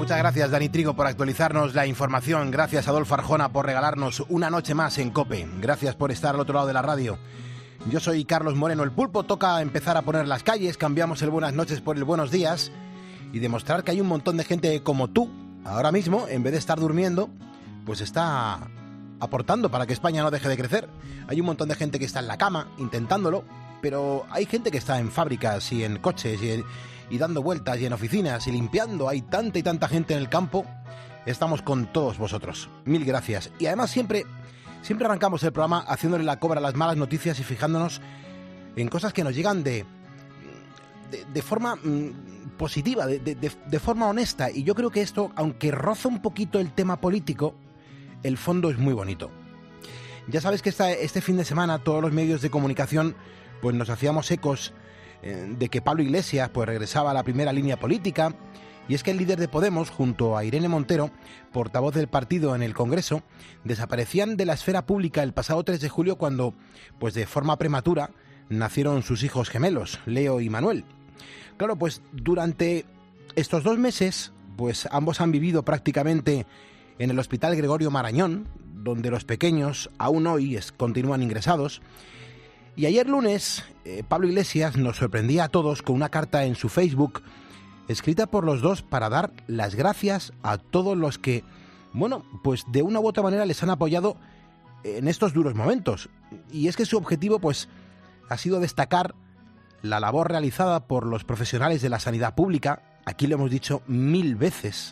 Muchas gracias, Dani Trigo, por actualizarnos la información. Gracias, Adolfo Arjona, por regalarnos una noche más en COPE. Gracias por estar al otro lado de la radio. Yo soy Carlos Moreno, el Pulpo. Toca empezar a poner las calles, cambiamos el buenas noches por el buenos días y demostrar que hay un montón de gente como tú, ahora mismo, en vez de estar durmiendo, pues está aportando para que España no deje de crecer. Hay un montón de gente que está en la cama intentándolo, pero hay gente que está en fábricas y en coches y dando vueltas y en oficinas y limpiando. Hay tanta y tanta gente en el campo. Estamos con todos vosotros. Mil gracias. Y además siempre arrancamos el programa haciéndole la cobra a las malas noticias y fijándonos en cosas que nos llegan de forma positiva, de forma honesta. Y yo creo que esto, aunque roza un poquito el tema político, el fondo es muy bonito. Ya sabes que este fin de semana todos los medios de comunicación pues nos hacíamos ecos de que Pablo Iglesias pues regresaba a la primera línea política, y es que el líder de Podemos, junto a Irene Montero, portavoz del partido en el Congreso, desaparecían de la esfera pública el pasado 3 de julio cuando, pues de forma prematura, nacieron sus hijos gemelos, Leo y Manuel. Claro, pues durante estos 2 meses, pues ambos han vivido prácticamente en el Hospital Gregorio Marañón, donde los pequeños aún hoy continúan ingresados. Y ayer lunes, Pablo Iglesias nos sorprendía a todos con una carta en su Facebook, escrita por los dos para dar las gracias a todos los que, bueno, pues de una u otra manera les han apoyado en estos duros momentos. Y es que su objetivo, pues, ha sido destacar la labor realizada por los profesionales de la sanidad pública. Aquí lo hemos dicho 1000 veces,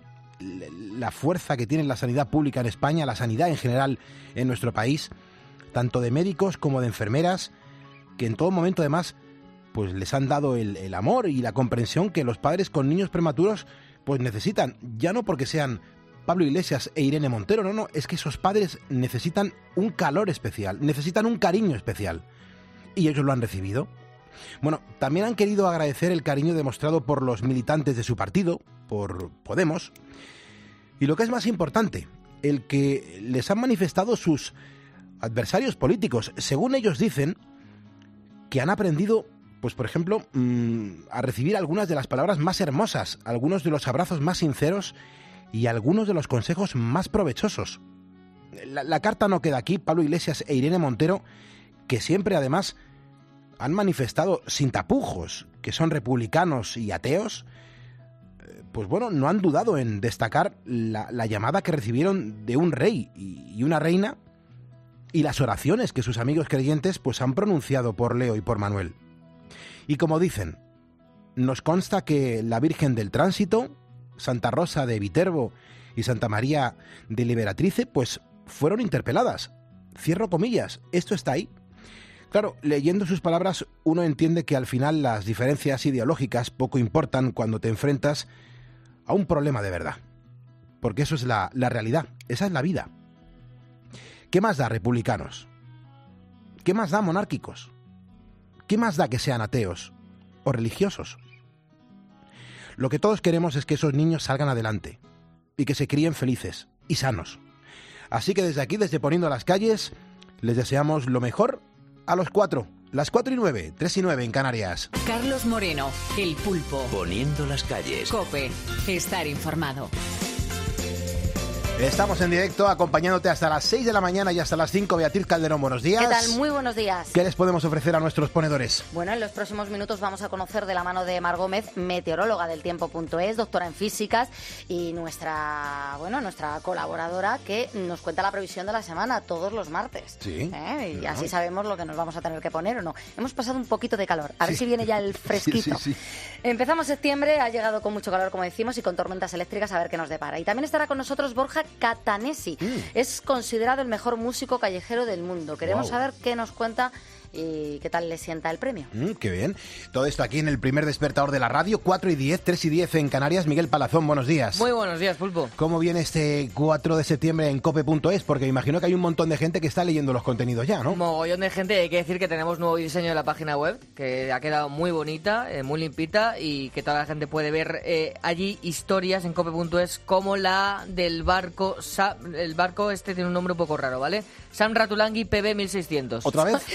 la fuerza que tiene la sanidad pública en España, la sanidad en general en nuestro país, tanto de médicos como de enfermeras, que en todo momento además pues les han dado el amor y la comprensión que los padres con niños prematuros pues necesitan, ya no porque sean Pablo Iglesias e Irene Montero, no, es que esos padres necesitan un calor especial, necesitan un cariño especial, y ellos lo han recibido. Bueno, también han querido agradecer el cariño demostrado por los militantes de su partido, por Podemos, y lo que es más importante, el que les han manifestado sus adversarios políticos. Según ellos dicen, que han aprendido, pues por ejemplo, a recibir algunas de las palabras más hermosas, algunos de los abrazos más sinceros y algunos de los consejos más provechosos. La carta no queda aquí. Pablo Iglesias e Irene Montero, que siempre además han manifestado sin tapujos que son republicanos y ateos, pues bueno, no han dudado en destacar la llamada que recibieron de un rey y una reina, y las oraciones que sus amigos creyentes pues han pronunciado por Leo y por Manuel. Y como dicen, nos consta que la Virgen del Tránsito, Santa Rosa de Viterbo y Santa María de Liberatrice pues fueron interpeladas. Cierro comillas, esto está ahí. Claro, leyendo sus palabras uno entiende que al final las diferencias ideológicas poco importan cuando te enfrentas a un problema de verdad. Porque eso es la realidad, esa es la vida. ¿Qué más da republicanos? ¿Qué más da monárquicos? ¿Qué más da que sean ateos o religiosos? Lo que todos queremos es que esos niños salgan adelante y que se críen felices y sanos. Así que desde aquí, desde Poniendo las Calles, les deseamos lo mejor a los 4, las 4:09, 3:09 en Canarias. Carlos Moreno, el Pulpo. Poniendo las Calles. COPE, estar informado. Estamos en directo acompañándote hasta las 6 de la mañana y hasta las 5. Beatriz Calderón, buenos días. ¿Qué tal? Muy buenos días. ¿Qué les podemos ofrecer a nuestros ponedores? Bueno, en los próximos minutos vamos a conocer de la mano de Mar Gómez, meteoróloga del tiempo.es, doctora en físicas, y nuestra colaboradora que nos cuenta la previsión de la semana todos los martes. Sí. Y así sabemos lo que nos vamos a tener que poner o no. Hemos pasado un poquito de calor. A ver si viene ya el fresquito. Sí. Empezamos septiembre, ha llegado con mucho calor, como decimos, y con tormentas eléctricas, a ver qué nos depara. Y también estará con nosotros Borja Catanesi. Es considerado el mejor músico callejero del mundo. Queremos saber qué nos cuenta y qué tal le sienta el premio. Qué bien. Todo esto aquí en el primer despertador de la radio, 4:10, 3:10 en Canarias. Miguel Palazón, buenos días. Muy buenos días, Pulpo. ¿Cómo viene este 4 de septiembre en cope.es? Porque me imagino que hay un montón de gente que está leyendo los contenidos ya, ¿no? Mogollón de gente. Hay que decir que tenemos nuevo diseño de la página web, que ha quedado muy bonita, muy limpita, y que toda la gente puede ver allí historias en cope.es como la del barco. El barco este tiene un nombre un poco raro, ¿vale? Sam Ratulangui PB 1600. ¿Otra vez? Sam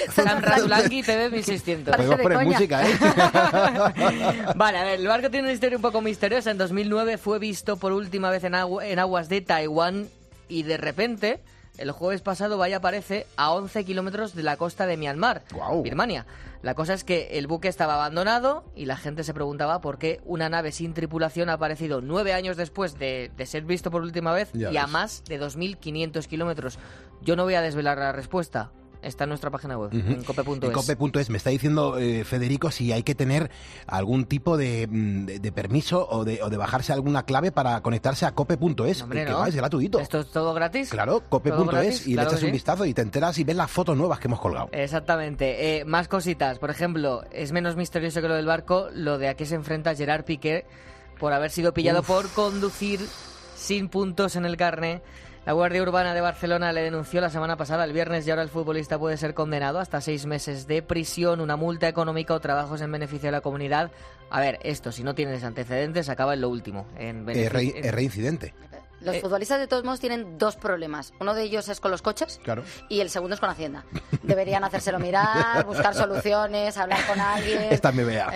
Radulangui TV 1600. Podemos poner música, ¿eh? Vale, a ver, el barco tiene una historia un poco misteriosa. En 2009 fue visto por última vez en aguas de Taiwán y de repente, el jueves pasado, aparece a 11 kilómetros de la costa de Myanmar, Birmania. La cosa es que el buque estaba abandonado y la gente se preguntaba por qué una nave sin tripulación ha aparecido 9 años después de ser visto por última vez y a más de 2.500 kilómetros. Yo no voy a desvelar la respuesta. Está en nuestra página web, en cope.es. En cope.es. Me está diciendo Federico si hay que tener algún tipo de permiso o de bajarse alguna clave para conectarse a cope.es. Hombre, que no. es gratuito. ¿Esto es todo gratis? Claro, cope.es, y claro, le echas un vistazo y te enteras y ves las fotos nuevas que hemos colgado. Exactamente. Más cositas. Por ejemplo, es menos misterioso que lo del barco, lo de a qué se enfrenta Gerard Piqué por haber sido pillado por conducir sin puntos en el carné. La Guardia Urbana de Barcelona le denunció la semana pasada, el viernes, y ahora el futbolista puede ser condenado hasta 6 meses de prisión, una multa económica o trabajos en beneficio de la comunidad. A ver, esto, si no tienes antecedentes, acaba en lo último. Es reincidente. Los futbolistas, de todos modos, tienen dos problemas. Uno de ellos es con los coches, claro, y el segundo es con Hacienda. Deberían hacérselo mirar, buscar soluciones, hablar con alguien. Esta me vea.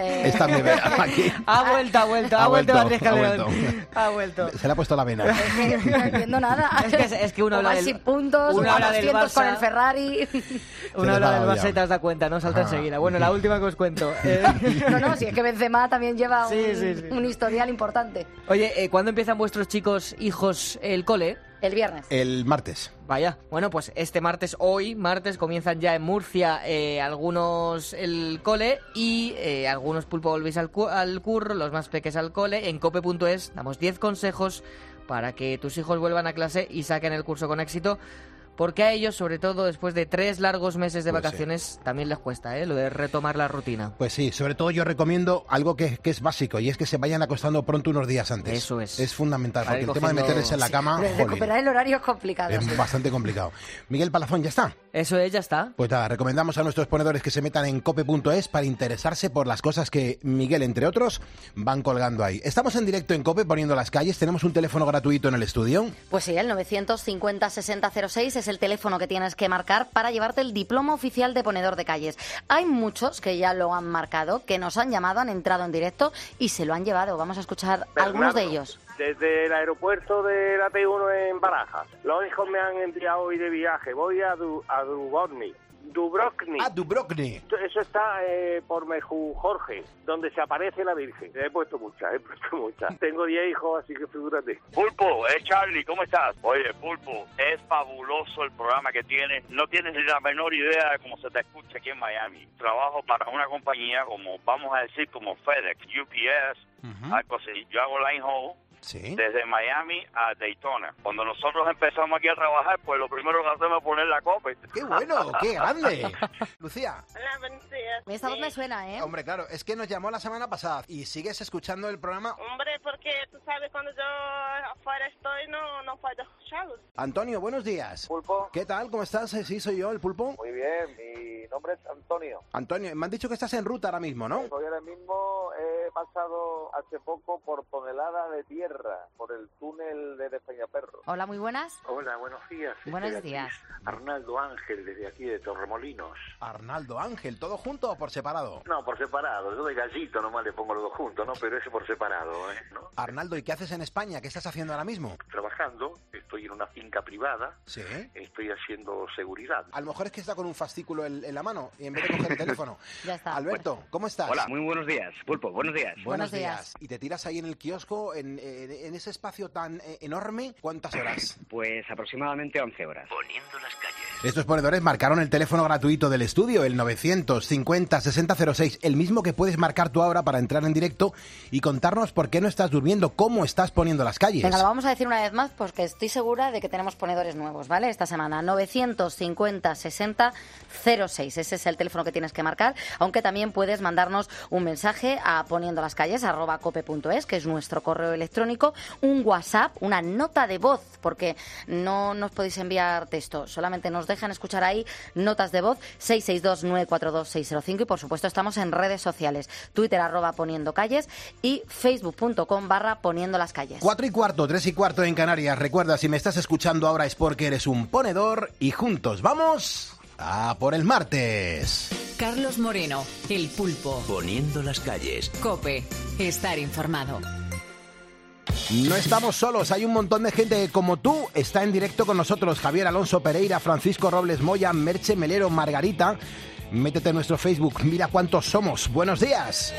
Aquí. Ha vuelto Beatriz Calderón. Ha vuelto. Se le ha puesto la vena. Es que no entiendo nada. Es que uno habla del... sin puntos, uno habla del 200 con Barça. el Ferrari. Uno habla del Barça y te has dado cuenta, ¿no? Salta enseguida. Bueno, la última que os cuento. No, si es que Benzema también lleva Sí. un historial importante. Oye, ¿cuándo empiezan vuestros hijos, el cole? El viernes. El martes. Vaya, bueno, pues hoy martes, comienzan ya en Murcia algunos el cole y algunos pulpo volvéis al curro, los más peques al cole. En cope.es damos 10 consejos para que tus hijos vuelvan a clase y saquen el curso con éxito. Porque a ellos, sobre todo después de 3 largos meses de vacaciones, también les cuesta, lo de retomar la rutina. Pues sí, sobre todo yo recomiendo algo que es básico, y es que se vayan acostando pronto unos días antes. Eso es. Es fundamental, porque el tema de meterse en la cama, recuperar el horario es complicado. Es bastante complicado. Miguel Palazón, ¿ya está? Eso es, ya está. Pues nada, recomendamos a nuestros ponedores que se metan en cope.es para interesarse por las cosas que Miguel, entre otros, van colgando ahí. Estamos en directo en Cope, poniendo las calles. Tenemos un teléfono gratuito en el estudio. Pues sí, el 950-6006 es el teléfono que tienes que marcar para llevarte el diploma oficial de ponedor de calles. Hay muchos que ya lo han marcado, que nos han llamado, han entrado en directo y se lo han llevado. Vamos a escuchar algunos de ellos. Desde el aeropuerto de la T1 en Barajas. Los hijos me han enviado hoy de viaje. Voy a Dubrovnik. Dubrovnik. Eso está por Meju Jorge, donde se aparece la Virgen. He puesto muchas. Tengo 10 hijos, así que figúrate. Pulpo, Charlie, ¿cómo estás? Oye, Pulpo, es fabuloso el programa que tienes. No tienes ni la menor idea de cómo se te escucha aquí en Miami. Trabajo para una compañía como, vamos a decir, como FedEx, UPS, algo así. Yo hago line haul. Sí. Desde Miami a Daytona. Cuando nosotros empezamos aquí a trabajar, pues lo primero que hacemos es poner la copa. ¡Qué bueno! ¡Qué grande! Lucía. Hola, buenos días. Esta voz me suena, ¿eh? Hombre, claro, es que nos llamó la semana pasada y sigues escuchando el programa. Hombre, porque tú sabes, cuando yo afuera estoy, no puedo escucharlos. Antonio, buenos días. Pulpo. ¿Qué tal? ¿Cómo estás? Sí, soy yo, el Pulpo. Muy bien, mi nombre es Antonio. Antonio, me han dicho que estás en ruta ahora mismo, ¿no? Hoy ahora mismo he pasado hace poco por tonelada de tierra, por el túnel de Peñaperro. Hola, muy buenas. Hola, buenos días. Buenos Estoy días. aquí. Arnaldo Ángel, desde aquí de Torremolinos. Arnaldo Ángel, ¿todo junto o por separado? No, por separado. Yo de Gallito nomás le pongo los dos juntos, ¿no? Pero ese por separado, ¿no? Arnaldo, ¿y qué haces en España? ¿Qué estás haciendo ahora mismo? Trabajando, estoy en una finca privada. Sí. Estoy haciendo seguridad. A lo mejor es que está con un fascículo en la mano y en vez de coger el teléfono. Ya está. Alberto, ¿cómo estás? Hola, muy buenos días. Pulpo, buenos días. Buenos días. Y te tiras ahí en el kiosco, en ese espacio tan enorme, ¿cuántas horas? Pues aproximadamente 11 horas. Poniendo las calles. Estos ponedores marcaron el teléfono gratuito del estudio, el 950-6006, el mismo que puedes marcar tú ahora para entrar en directo y contarnos por qué no estás durmiendo, cómo estás poniendo las calles. Venga, lo vamos a decir una vez más porque estoy segura de que tenemos ponedores nuevos, ¿vale? Esta semana, 950-6006. Ese es el teléfono que tienes que marcar, aunque también puedes mandarnos un mensaje a poniendolascalles @cope.es, que es nuestro correo electrónico, un WhatsApp, una nota de voz, porque no nos podéis enviar texto, solamente nos dejan escuchar ahí notas de voz, 662-942-605, y por supuesto estamos en redes sociales, Twitter @poniendocalles y facebook.com/poniendolascalles. 4:15, 3:15 en Canarias. Recuerda, si me estás escuchando ahora es porque eres un ponedor y juntos vamos a por el martes. Carlos Moreno, El Pulpo. Poniendo las calles. COPE. Estar informado. No estamos solos, hay un montón de gente como tú. Está en directo con nosotros Javier Alonso Pereira, Francisco Robles Moya, Merche Melero, Margarita. Métete en nuestro Facebook, mira cuántos somos. Buenos días.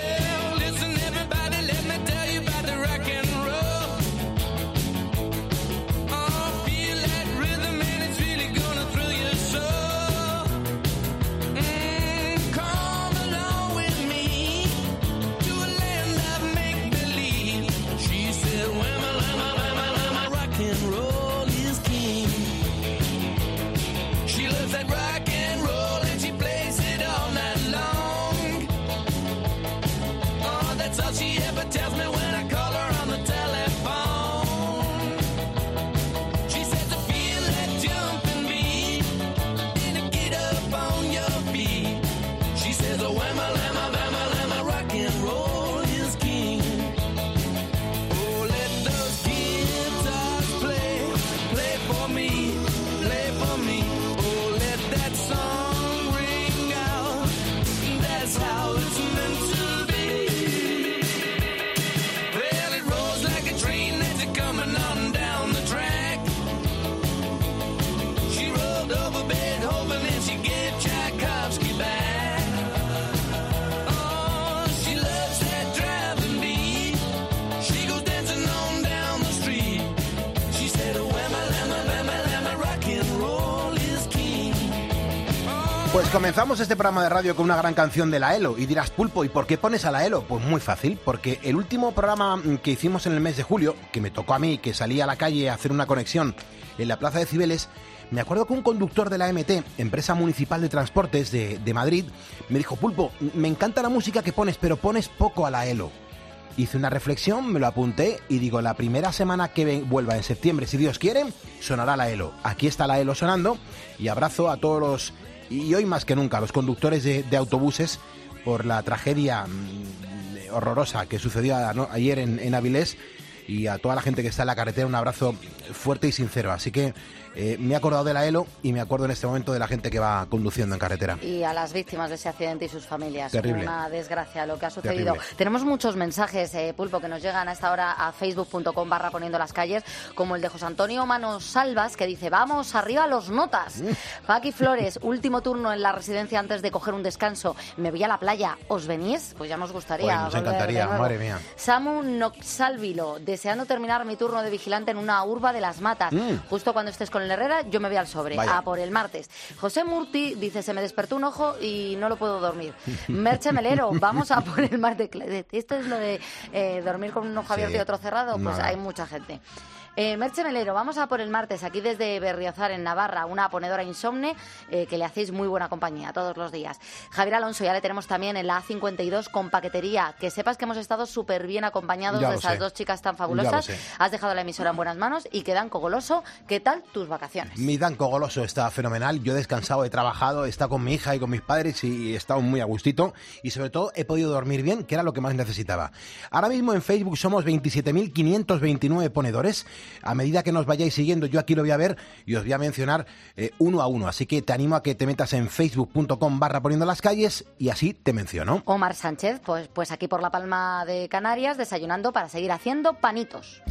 Pues comenzamos este programa de radio con una gran canción de la ELO. Y dirás, Pulpo, ¿y por qué pones a la ELO? Pues muy fácil, porque el último programa que hicimos en el mes de julio, que me tocó a mí, que salí a la calle a hacer una conexión en la Plaza de Cibeles, me acuerdo que un conductor de la MT, Empresa Municipal de Transportes de Madrid, me dijo, Pulpo, me encanta la música que pones, pero pones poco a la ELO. Hice una reflexión, me lo apunté y digo, la primera semana que vuelva en septiembre, si Dios quiere, sonará la ELO. Aquí está la ELO sonando y abrazo a todos los... Y hoy más que nunca, los conductores de autobuses por la tragedia horrorosa que sucedió ayer en Avilés, y a toda la gente que está en la carretera un abrazo fuerte y sincero. Así que me he acordado de la ELO y me acuerdo en este momento de la gente que va conduciendo en carretera. Y a las víctimas de ese accidente y sus familias. Terrible. Una desgracia lo que ha sucedido. Terrible. Tenemos muchos mensajes, Pulpo, que nos llegan a esta hora a facebook.com/poniendo las calles, como el de José Antonio Manos Salvas, que dice, vamos arriba los notas. Paqui Flores, último turno en la residencia antes de coger un descanso. Me voy a la playa. ¿Os venís? Pues ya nos gustaría. Pues nos encantaría, madre mía. Samu Noxálvilo, deseando terminar mi turno de vigilante en una urba de Las Matas. Justo cuando estés con el Herrera, yo me voy al sobre. Vaya. A por el martes. José Murti dice, se me despertó un ojo y no lo puedo dormir. Merche Melero, vamos a por el martes. Esto es lo de dormir con un ojo abierto y otro cerrado. Pues Nada. hay mucha gente. Merche Melero, vamos a por el martes, aquí desde Berriozar, en Navarra, una ponedora insomne que le hacéis muy buena compañía todos los días. Javier Alonso, ya le tenemos también en la A52 con paquetería. Que sepas que hemos estado súper bien acompañados Ya de lo esas sé. dos chicas tan Ya fabulosas. lo sé. Has dejado la emisora en buenas manos. Y que Danco Goloso, ¿qué tal tus vacaciones? Mi Danco Goloso está fenomenal. Yo he descansado, he trabajado, he estado con mi hija y con mis padres y he estado muy a gustito. Y sobre todo he podido dormir bien, que era lo que más necesitaba. Ahora mismo en Facebook somos 27.529 ponedores. A medida que nos vayáis siguiendo, yo aquí lo voy a ver y os voy a mencionar uno a uno. Así que te animo a que te metas en facebook.com/poniendo las calles y así te menciono. Omar Sánchez, pues aquí por la Palma de Canarias, desayunando para seguir haciendo panitos.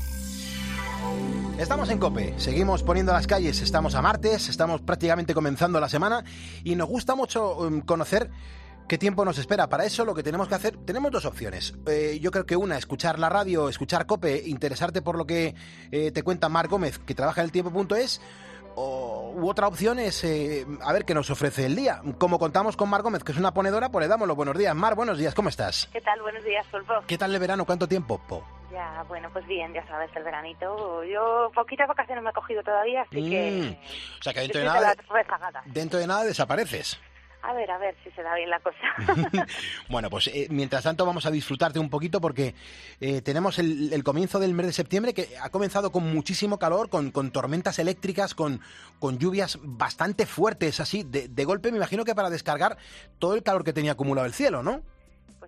Estamos en COPE, seguimos poniendo las calles, estamos a martes, estamos prácticamente comenzando la semana y nos gusta mucho conocer qué tiempo nos espera. Para eso lo que tenemos que hacer, tenemos dos opciones. Yo creo que una, escuchar la radio, escuchar COPE, interesarte por lo que te cuenta Mar Gómez, que trabaja en eltiempo.es, u otra opción es a ver qué nos ofrece el día. Como contamos con Mar Gómez, que es una ponedora, pues le damos los buenos días. Mar, buenos días, ¿cómo estás? ¿Qué tal? Buenos días, Pulpo. ¿Qué tal el verano? ¿Cuánto tiempo? Ya, bueno, pues bien, ya sabes, el veranito. Yo poquitas vacaciones me he cogido todavía, así que... O sea que dentro de estoy nada, las rezagadas. dentro de nada desapareces. A ver si se da bien la cosa. Bueno, pues mientras tanto vamos a disfrutarte un poquito porque tenemos el comienzo del mes de septiembre, que ha comenzado con muchísimo calor, con tormentas eléctricas, con lluvias bastante fuertes, así, de golpe. Me imagino que para descargar todo el calor que tenía acumulado el cielo, ¿no? Pues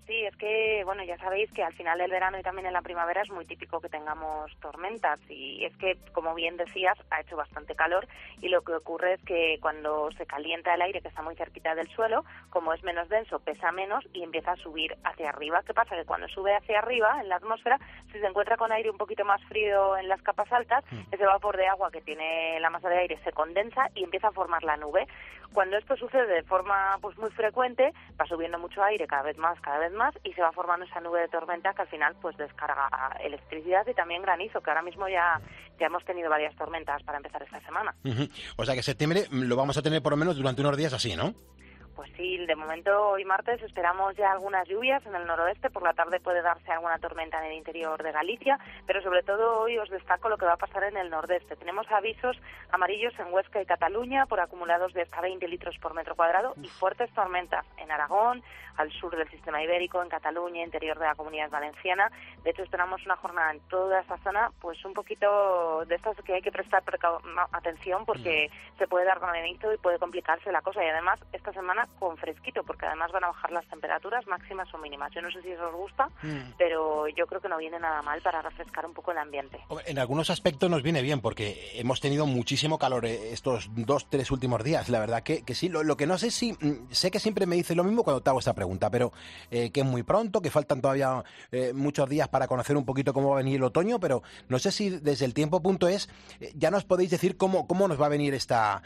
Pues sí, es que, bueno, ya sabéis que al final del verano y también en la primavera es muy típico que tengamos tormentas y es que, como bien decías, ha hecho bastante calor y lo que ocurre es que cuando se calienta el aire que está muy cerquita del suelo, como es menos denso, pesa menos y empieza a subir hacia arriba. ¿Qué pasa? Que cuando sube hacia arriba en la atmósfera, si se encuentra con aire un poquito más frío en las capas altas, ese vapor de agua que tiene la masa de aire se condensa y empieza a formar la nube. Cuando esto sucede de forma pues muy frecuente, va subiendo mucho aire cada vez más y se va formando esa nube de tormenta que al final pues descarga electricidad y también granizo, que ahora mismo ya hemos tenido varias tormentas para empezar esta semana. O sea que septiembre lo vamos a tener por lo menos durante unos días así, ¿no? Pues sí, de momento hoy martes esperamos ya algunas lluvias en el noroeste, por la tarde puede darse alguna tormenta en el interior de Galicia, pero sobre todo hoy os destaco lo que va a pasar en el nordeste. Tenemos avisos amarillos en Huesca y Cataluña por acumulados de hasta 20 litros por metro cuadrado y fuertes tormentas en Aragón, al sur del sistema ibérico, en Cataluña, interior de la Comunidad Valenciana. De hecho, esperamos una jornada en toda esta zona, pues un poquito de estas que hay que prestar atención porque se puede dar granizo y puede complicarse la cosa. Y además, esta semana con fresquito, porque además van a bajar las temperaturas máximas o mínimas. Yo no sé si eso os gusta, pero yo creo que no viene nada mal para refrescar un poco el ambiente. En algunos aspectos nos viene bien, porque hemos tenido muchísimo calor estos 2-3 últimos días. La verdad que sí. Lo que no sé si... Sé que siempre me dices lo mismo cuando te hago esta pregunta, pero que es muy pronto, que faltan todavía muchos días para conocer un poquito cómo va a venir el otoño, pero no sé si desde el tiempo.es ya nos podéis decir cómo nos va a venir esta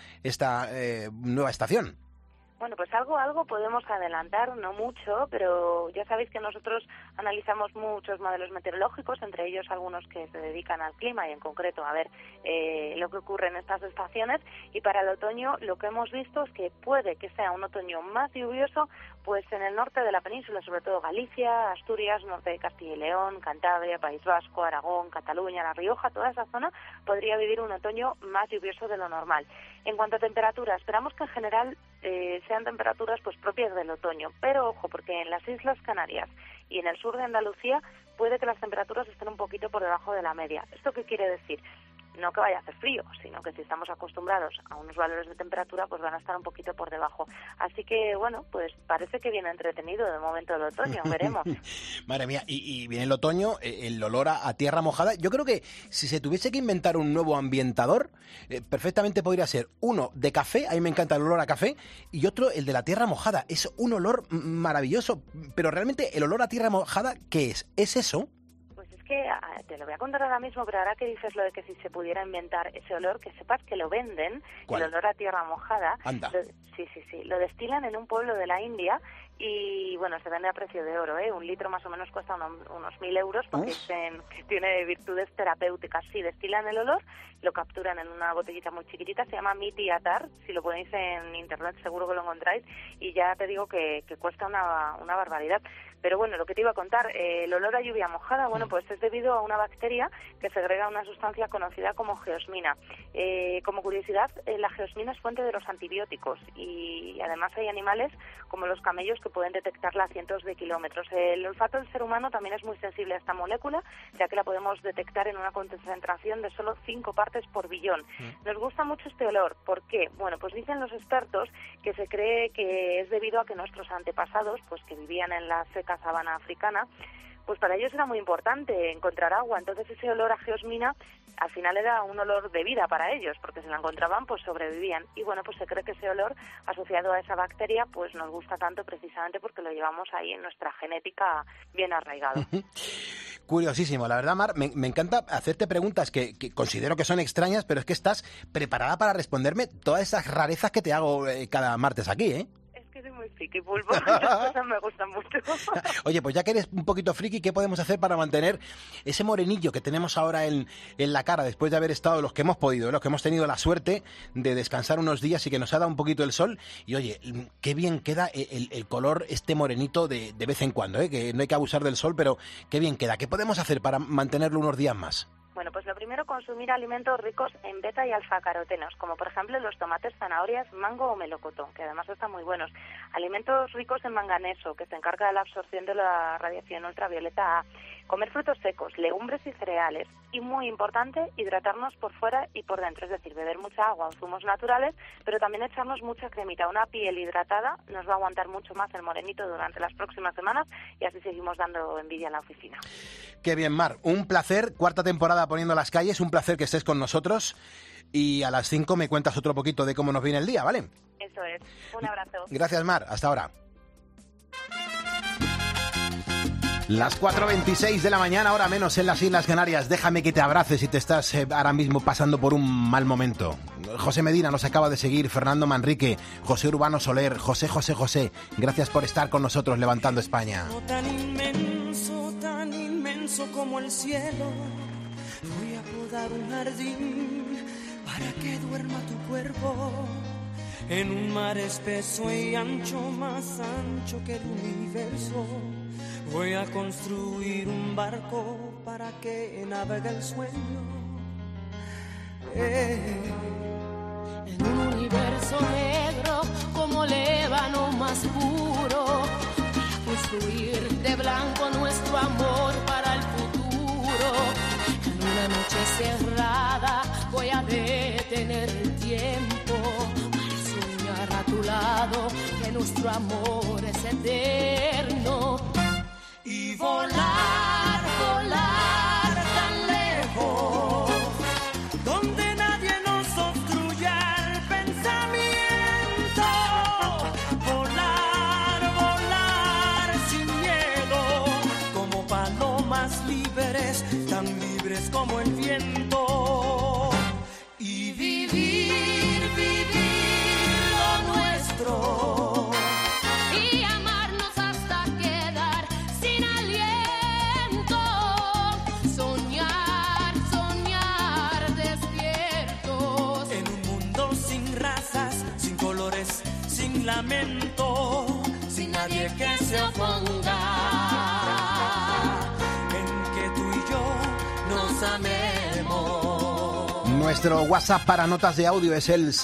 nueva estación. Bueno, pues algo podemos adelantar, no mucho, pero ya sabéis que nosotros analizamos muchos modelos meteorológicos, entre ellos algunos que se dedican al clima y en concreto a ver lo que ocurre en estas estaciones, y para el otoño lo que hemos visto es que puede que sea un otoño más lluvioso pues en el norte de la península, sobre todo Galicia, Asturias, norte de Castilla y León, Cantabria, País Vasco, Aragón, Cataluña, La Rioja, toda esa zona podría vivir un otoño más lluvioso de lo normal. En cuanto a temperatura, esperamos que en general sean temperaturas pues propias del otoño, pero ojo, porque en las Islas Canarias y en el sur de Andalucía puede que las temperaturas estén un poquito por debajo de la media. ¿Esto qué quiere decir? No que vaya a hacer frío, sino que si estamos acostumbrados a unos valores de temperatura, pues van a estar un poquito por debajo. Así que, bueno, pues parece que viene entretenido de momento el otoño, veremos. Madre mía, y viene el otoño, el olor a tierra mojada. Yo creo que si se tuviese que inventar un nuevo ambientador, perfectamente podría ser uno de café, a mí me encanta el olor a café, y otro el de la tierra mojada. Es un olor maravilloso, pero realmente el olor a tierra mojada, ¿qué es? ¿Es eso? Que te lo voy a contar ahora mismo, pero ahora que dices lo de que si se pudiera inventar ese olor, que sepas que lo venden. ¿Cuál? El olor a tierra mojada. Anda. Sí, lo destilan en un pueblo de la India y, bueno, se vende a precio de oro, ¿eh? Un litro más o menos cuesta unos 1.000 euros porque dicen que tiene virtudes terapéuticas. Sí, destilan el olor, lo capturan en una botellita muy chiquitita, se llama Miti Atar, si lo ponéis en internet seguro que lo encontráis, y ya te digo que cuesta una barbaridad. Pero bueno, lo que te iba a contar, el olor a lluvia mojada, bueno, pues es debido a una bacteria que segrega una sustancia conocida como geosmina. Como curiosidad, la geosmina es fuente de los antibióticos y además hay animales como los camellos que pueden detectarla a cientos de kilómetros. El olfato del ser humano también es muy sensible a esta molécula, ya que la podemos detectar en una concentración de solo 5 partes por billón. Nos gusta mucho este olor. ¿Por qué? Bueno, pues dicen los expertos que se cree que es debido a que nuestros antepasados, pues que vivían en la seca sabana africana, pues para ellos era muy importante encontrar agua. Entonces ese olor a geosmina al final era un olor de vida para ellos, porque si la encontraban pues sobrevivían. Y bueno, pues se cree que ese olor asociado a esa bacteria pues nos gusta tanto precisamente porque lo llevamos ahí en nuestra genética bien arraigado. Curiosísimo, la verdad, Mar, me encanta hacerte preguntas que considero que son extrañas, pero es que estás preparada para responderme todas esas rarezas que te hago cada martes aquí, ¿eh? Soy muy friki, Pulpo. Esas cosas me gustan mucho. Oye, pues ya que eres un poquito friki, ¿qué podemos hacer para mantener ese morenillo que tenemos ahora en la cara después de haber estado los que hemos podido, los que hemos tenido la suerte de descansar unos días y que nos ha dado un poquito el sol? Y oye, qué bien queda el color este morenito de vez en cuando, ¿eh? Que no hay que abusar del sol, pero qué bien queda. ¿Qué podemos hacer para mantenerlo unos días más? Bueno, pues lo primero, consumir alimentos ricos en beta y alfacarotenos, como por ejemplo los tomates, zanahorias, mango o melocotón, que además están muy buenos. Alimentos ricos en manganeso, que se encarga de la absorción de la radiación ultravioleta A. Comer frutos secos, legumbres y cereales. Y muy importante, hidratarnos por fuera y por dentro, es decir, beber mucha agua o zumos naturales, pero también echarnos mucha cremita. Una piel hidratada nos va a aguantar mucho más el morenito durante las próximas semanas y así seguimos dando envidia en la oficina. Qué bien, Mar. Un placer, cuarta temporada poniendo las calles, un placer que estés con nosotros y a las 5 me cuentas otro poquito de cómo nos viene el día, ¿vale? Eso es. Un abrazo. Gracias, Mar. Hasta ahora. Las 4:26 de la mañana, hora menos en las Islas Canarias. Déjame que te abrace si te estás ahora mismo pasando por un mal momento. José Medina nos acaba de seguir, Fernando Manrique, José Urbano Soler, José. Gracias por estar con nosotros levantando España. Tan inmenso como el cielo. Voy a podar un jardín para que duerma tu cuerpo. En un mar espeso y ancho, más ancho que el universo. Voy a construir un barco para que navegue el sueño. En un universo negro como el ébano más puro, construir de blanco nuestro amor para el futuro. En una noche cerrada voy a detener el tiempo para soñar a tu lado que nuestro amor es eterno. Y volar, volar tan lejos, donde nadie nos obstruya el pensamiento. Volar, volar sin miedo, como palomas libres, tan libres como el viento. Y vivir, vivir lo nuestro. Lamento, sin nadie que se oponga, en que tú y yo nos amemos. Nuestro WhatsApp para notas de audio es el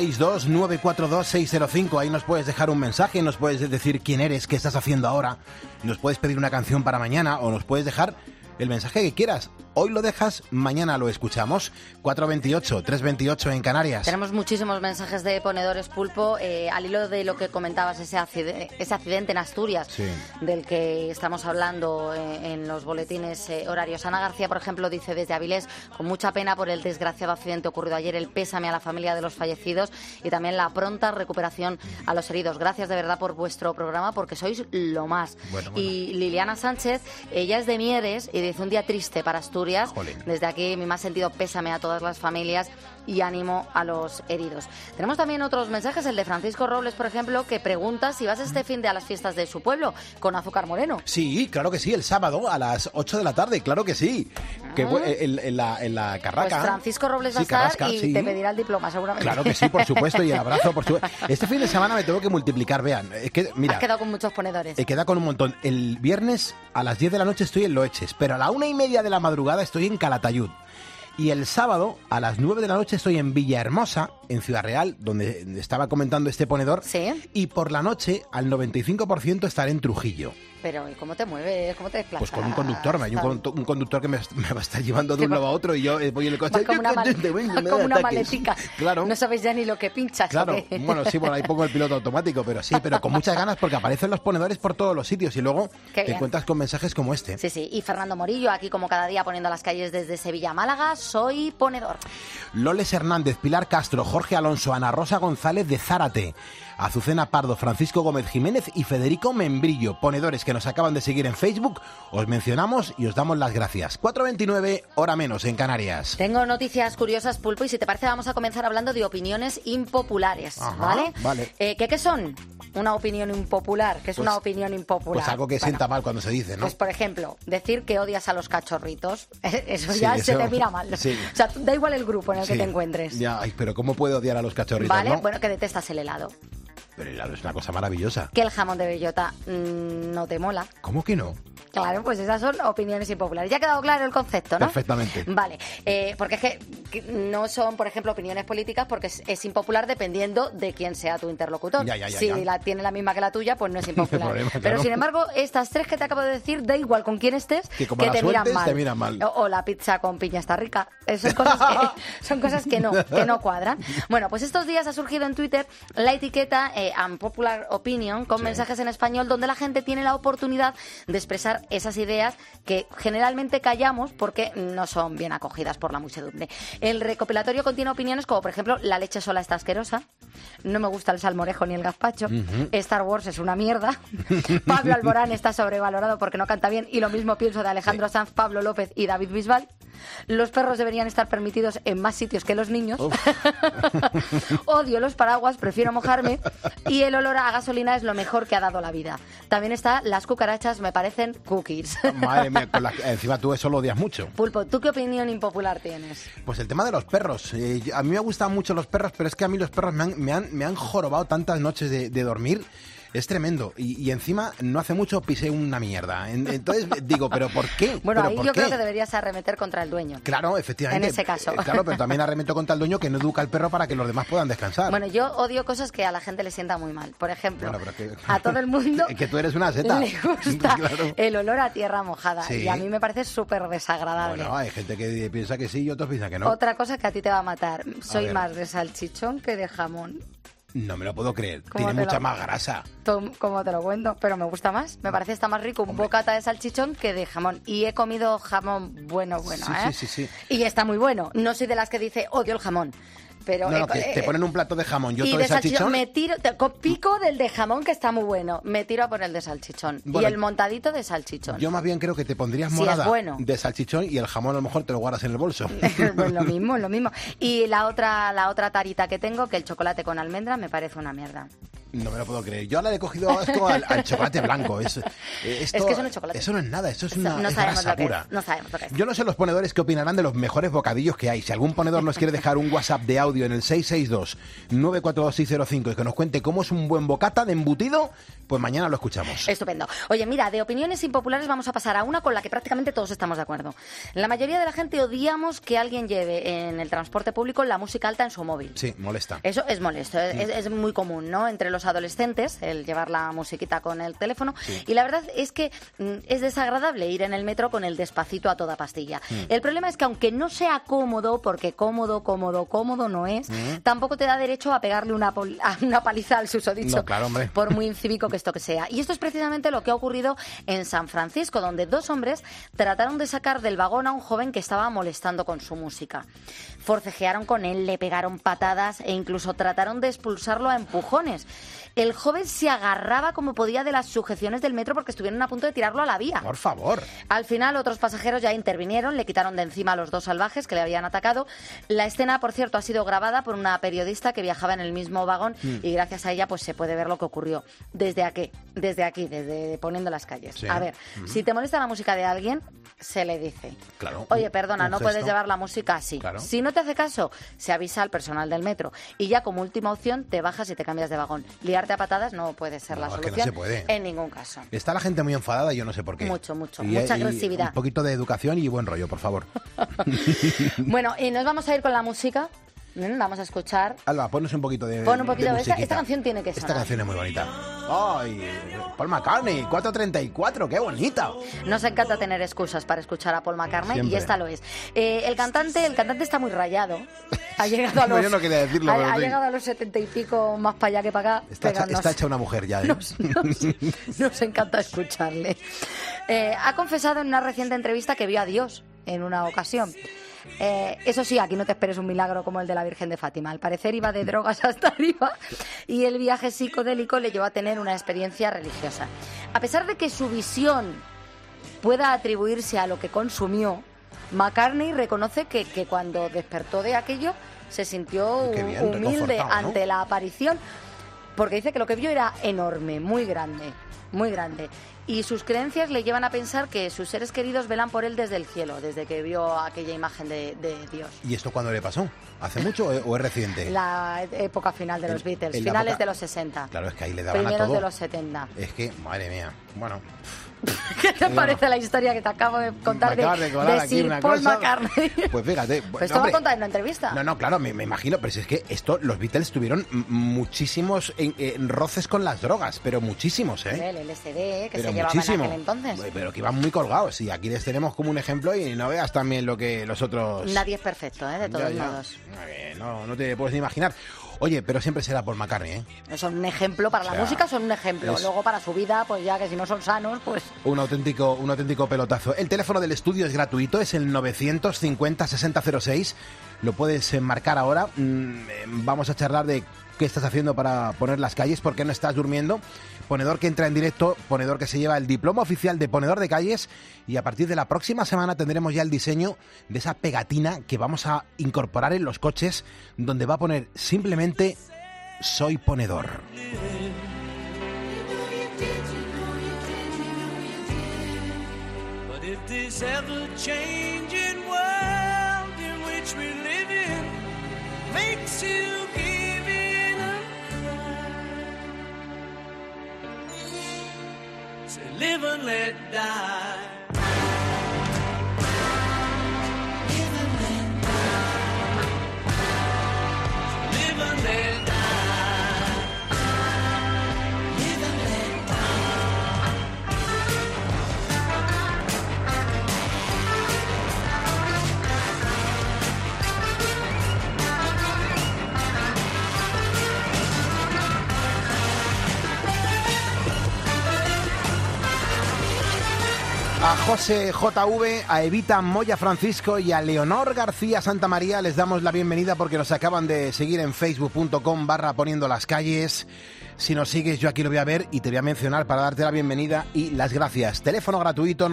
662-942-605. Ahí nos puedes dejar un mensaje, nos puedes decir quién eres, qué estás haciendo ahora, nos puedes pedir una canción para mañana o nos puedes dejar el mensaje que quieras. Hoy lo dejas, mañana lo escuchamos. 4:28, 3:28 en Canarias. Tenemos muchísimos mensajes de ponedores, Pulpo, al hilo de lo que comentabas, ese accidente en Asturias, sí, del que estamos hablando en los boletines horarios. Ana García, por ejemplo, dice desde Avilés, con mucha pena por el desgraciado accidente ocurrido ayer, el pésame a la familia de los fallecidos y también la pronta recuperación a los heridos. Gracias de verdad por vuestro programa, porque sois lo más. Bueno. Y Liliana Sánchez, ella es de Mieres y dice un día triste para Asturias. Jolín. Desde aquí mi más sentido pésame a todas las familias y ánimo a los heridos. Tenemos también otros mensajes, el de Francisco Robles, por ejemplo, que pregunta si vas este fin de a las fiestas de su pueblo con Azúcar Moreno. Sí, claro que sí, el sábado a las 8 de la tarde, claro que sí. Que en la Carraca. Pues Francisco Robles va a estar Carrasca, y sí, te pedirá el diploma, seguramente. Claro que sí, por supuesto, y el abrazo, por supuesto. Este fin de semana me tengo que multiplicar, vean. Es que, mira, has quedado con muchos ponedores. He quedado con un montón. El viernes a las 10 de la noche estoy en Loeches, pero a la 1:30 de la madrugada estoy en Calatayud. Y el sábado a las 9 de la noche estoy en Villahermosa, en Ciudad Real, donde estaba comentando este ponedor. ¿Sí? Y por la noche, al 95% estaré en Trujillo. Pero ¿y cómo te mueves? ¿Cómo te desplazas? Pues con un conductor, hay un conductor que me va a estar llevando de un lado a otro y yo voy en el coche. Como una maletica. Claro. No sabes ya ni lo que pinchas. Claro, bueno, sí, ahí pongo el piloto automático, pero sí, pero con muchas ganas porque aparecen los ponedores por todos los sitios y luego te encuentras con mensajes como este. Sí, sí, y Fernando Morillo, aquí como cada día poniendo las calles desde Sevilla a Málaga, soy ponedor. Loles Hernández, Pilar Castro, Jorge Alonso, Ana Rosa González de Zárate, Azucena Pardo, Francisco Gómez Jiménez y Federico Membrillo, ponedores que nos acaban de seguir en Facebook. Os mencionamos y os damos las gracias. 4:29, hora menos en Canarias. Tengo noticias curiosas, Pulpo, y si te parece vamos a comenzar hablando de opiniones impopulares. Ajá, ¿vale? Vale. ¿Qué son? Una opinión impopular. ¿Qué es una opinión impopular? Pues algo que sienta mal cuando se dice, ¿no? Pues, por ejemplo, decir que odias a los cachorritos. Eso ya se te mira mal. Sí. O sea, da igual el grupo en el que te encuentres. Ya, pero ¿cómo puede odiar a los cachorritos? Vale, ¿no? Bueno, que detestas el helado. Pero el helado es una cosa maravillosa. Que el jamón de bellota no te mola. ¿Cómo que no? Claro, pues esas son opiniones impopulares. Ya ha quedado claro el concepto, ¿no? Perfectamente. Vale, porque es que no son, por ejemplo, opiniones políticas, porque es impopular dependiendo de quién sea tu interlocutor. Si tiene la misma que la tuya, pues no es impopular. Problema, Pero claro. Sin embargo, estas tres que te acabo de decir, da igual con quién estés, que como la te miran mal. O la pizza con piña está rica. Son cosas que no cuadran. Bueno, pues estos días ha surgido en Twitter la etiqueta Unpopular Opinion con mensajes en español donde la gente tiene la oportunidad de expresar esas ideas que generalmente callamos porque no son bien acogidas por la muchedumbre. El recopilatorio contiene opiniones como, por ejemplo, la leche sola está asquerosa, no me gusta el salmorejo ni el gazpacho, Star Wars es una mierda, Pablo Alborán está sobrevalorado porque no canta bien y lo mismo pienso de Alejandro Sanz, Pablo López y David Bisbal. Los perros deberían estar permitidos en más sitios que los niños. Odio los paraguas, prefiero mojarme. Y el olor a gasolina es lo mejor que ha dado la vida. También está las cucarachas, me parecen cookies. Madre mía, encima tú eso lo odias mucho. Pulpo, ¿tú qué opinión impopular tienes? Pues el tema de los perros. A mí me gustan mucho los perros, pero es que a mí los perros me han jorobado tantas noches de dormir. Es tremendo. Y encima, no hace mucho pisé una mierda. Entonces digo, ¿pero por qué? Bueno, ¿Pero ahí por yo qué? creo que deberías arremeter contra el dueño. Claro, efectivamente. En ese caso. Claro, pero también arremeto contra el dueño que no educa al perro para que los demás puedan descansar. Bueno, yo odio cosas que a la gente le sienta muy mal. Por ejemplo, pero a todo el mundo que tú eres una seta. le gusta Claro. el olor a tierra mojada. Sí. Y a mí me parece súper desagradable. Bueno, hay gente que piensa que sí y otros piensan que no. Otra cosa que a ti te va a matar. Soy más de salchichón que de jamón. No me lo puedo creer. ¿Cómo Tiene te mucha lo- más grasa. Como te lo cuento, pero me gusta más. Me parece está más rico un bocata de salchichón que de jamón. Y he comido jamón bueno, ¿eh? Sí. Y está muy bueno. No soy de las que dice odio el jamón. Pero No, que te ponen un plato de jamón y otro y de salchichón. me tiro, pico del de jamón que está muy bueno. Me tiro a por el de salchichón. Bueno, y el montadito de salchichón. Yo más bien creo que te pondrías Sí, morada es bueno. de salchichón y el jamón a lo mejor te lo guardas en el bolso. Pues lo mismo. Y la otra tarita que tengo, que el chocolate con almendra, me parece una mierda. No me lo puedo creer. Yo ahora le he cogido asco al chocolate blanco. Es que eso no es chocolate. Eso no es nada, eso es No una sabemos grasa lo que pura. es. No sabemos lo que es. Yo no sé los ponedores qué opinarán de los mejores bocadillos que hay. Si algún ponedor nos quiere dejar un WhatsApp de audio en el 662-942-605 y que nos cuente cómo es un buen bocata de embutido, pues mañana lo escuchamos. Estupendo. Oye, mira, de opiniones impopulares vamos a pasar a una con la que prácticamente todos estamos de acuerdo. La mayoría de la gente odiamos que alguien lleve en el transporte público la música alta en su móvil. Sí, molesta. Eso es molesto, es muy común, ¿no? Entre los adolescentes, el llevar la musiquita con el teléfono. Sí. Y la verdad es que es desagradable ir en el metro con el despacito a toda pastilla. El problema es que aunque no sea cómodo, porque cómodo no es, tampoco te da derecho a pegarle una paliza al susodicho. No, claro, hombre. Por muy incívico que esto que sea. Y esto es precisamente lo que ha ocurrido en San Francisco, donde dos hombres trataron de sacar del vagón a un joven que estaba molestando con su música. Forcejearon con él, le pegaron patadas e incluso trataron de expulsarlo a empujones. El joven se agarraba como podía de las sujeciones del metro porque estuvieron a punto de tirarlo a la vía. Por favor. Al final, otros pasajeros ya intervinieron, le quitaron de encima a los dos salvajes que le habían atacado. La escena, por cierto, ha sido grabada por una periodista que viajaba en el mismo vagón y gracias a ella pues se puede ver lo que ocurrió. Desde aquí, desde Poniendo las Calles. Sí. A ver, si te molesta la música de alguien, se le dice. Claro. Oye, perdona, un no puedes gesto. llevar la música así. Claro. Si no te hace caso, se avisa al personal del metro. Y ya como última opción, te bajas y te cambias de vagón. Liarte a patadas no puede ser la No, es que no solución se puede. en ningún caso. Está la gente muy enfadada y yo no sé por qué. Mucho, mucha agresividad. Un poquito de educación y buen rollo, por favor. Bueno, y nos vamos a ir con la música. Vamos a escuchar. Alba, ponnos un poquito de Pon un poquito de musiquita. esta canción tiene que sonar. Esta canción es muy bonita. ¡Ay! Paul McCartney, 4:34, ¡qué bonita! Nos encanta tener excusas para escuchar a Paul McCartney Siempre. y esta lo es. El cantante está muy rayado. Ha llegado a No, los, yo no quería decirlo, pero ha sí. llegado a los 70 y pico, más para allá que para acá. Está hecha una mujer ya, ¿eh? Nos encanta escucharle. Ha confesado en una reciente entrevista que vio a Dios en una ocasión. Eso sí, aquí no te esperes un milagro como el de la Virgen de Fátima. Al parecer iba de drogas hasta arriba y el viaje psicodélico le llevó a tener una experiencia religiosa. A pesar de que su visión pueda atribuirse a lo que consumió, McCartney reconoce que cuando despertó de aquello se sintió Qué bien, humilde reconfortado, ¿no? ante la aparición, porque dice que lo que vio era enorme, muy grande. Y sus creencias le llevan a pensar que sus seres queridos velan por él desde el cielo, desde que vio aquella imagen de Dios. ¿Y esto cuándo le pasó? ¿Hace mucho o es reciente? La época final de los Beatles, en la finales época- de los 60. Claro, es que ahí le daban a Primeros todo. de los 70. Es que, madre mía, bueno, ¿Qué te parece la historia que te acabo de contar de Sir Paul McCartney? Pues fíjate. Pues esto lo ha contado en una entrevista. No, claro, me imagino, pero si es que los Beatles tuvieron muchísimos roces con las drogas, pero muchísimos, ¿eh? El LSD que pero se llevaba en aquel entonces. Pero que iban muy colgados, y aquí les tenemos como un ejemplo y no veas también lo que los otros... Nadie es perfecto, de todos modos. No te puedes ni imaginar. Oye, pero siempre será Paul McCartney, ¿eh? Son un ejemplo para la música, son un ejemplo. Luego para su vida, pues ya que si no son sanos, pues... Un auténtico pelotazo. El teléfono del estudio es gratuito, es el 950-6006. Lo puedes marcar ahora. Vamos a charlar de qué estás haciendo para poner las calles, por qué no estás durmiendo. Ponedor que entra en directo, ponedor que se lleva el diploma oficial de ponedor de calles, y a partir de la próxima semana tendremos ya el diseño de esa pegatina que vamos a incorporar en los coches, donde va a poner simplemente "Soy ponedor". But if this ever-changing world in which we live in makes you give in a cry, say live and let die. Live and let die. Live and let die. A José JV, a Evita Moya Francisco y a Leonor García Santamaría les damos la bienvenida porque nos acaban de seguir en facebook.com/poniendo las calles. Si nos sigues, yo aquí lo voy a ver y te voy a mencionar para darte la bienvenida y las gracias. Teléfono gratuito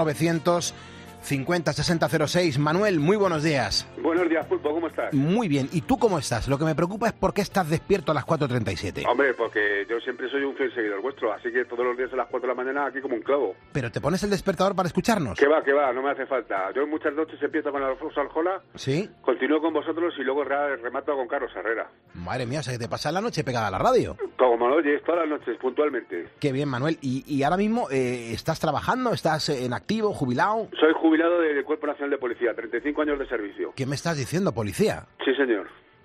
950-6006. Manuel, muy buenos días. Buenos días, Pulpo, ¿cómo estás? Muy bien. ¿Y tú cómo estás? Lo que me preocupa es por qué estás despierto a las 4:37. Hombre, porque yo siempre soy un fiel seguidor vuestro, así que todos los días a las 4 de la mañana aquí como un clavo. ¿Pero te pones el despertador para escucharnos? Que va, no me hace falta. Yo muchas noches empiezo con Alfonso Aljola, ¿sí? Continúo con vosotros y luego remato con Carlos Herrera. Madre mía, o sea que te pasas la noche pegada a la radio. Como lo oyes, todas las noches, puntualmente. Qué bien, Manuel. ¿Y ahora mismo estás trabajando? ¿Estás en activo, jubilado? Soy jubilado del Cuerpo Nacional de Policía, 35 años de servicio. ¿Qué me estás diciendo, policía? Sí, señor.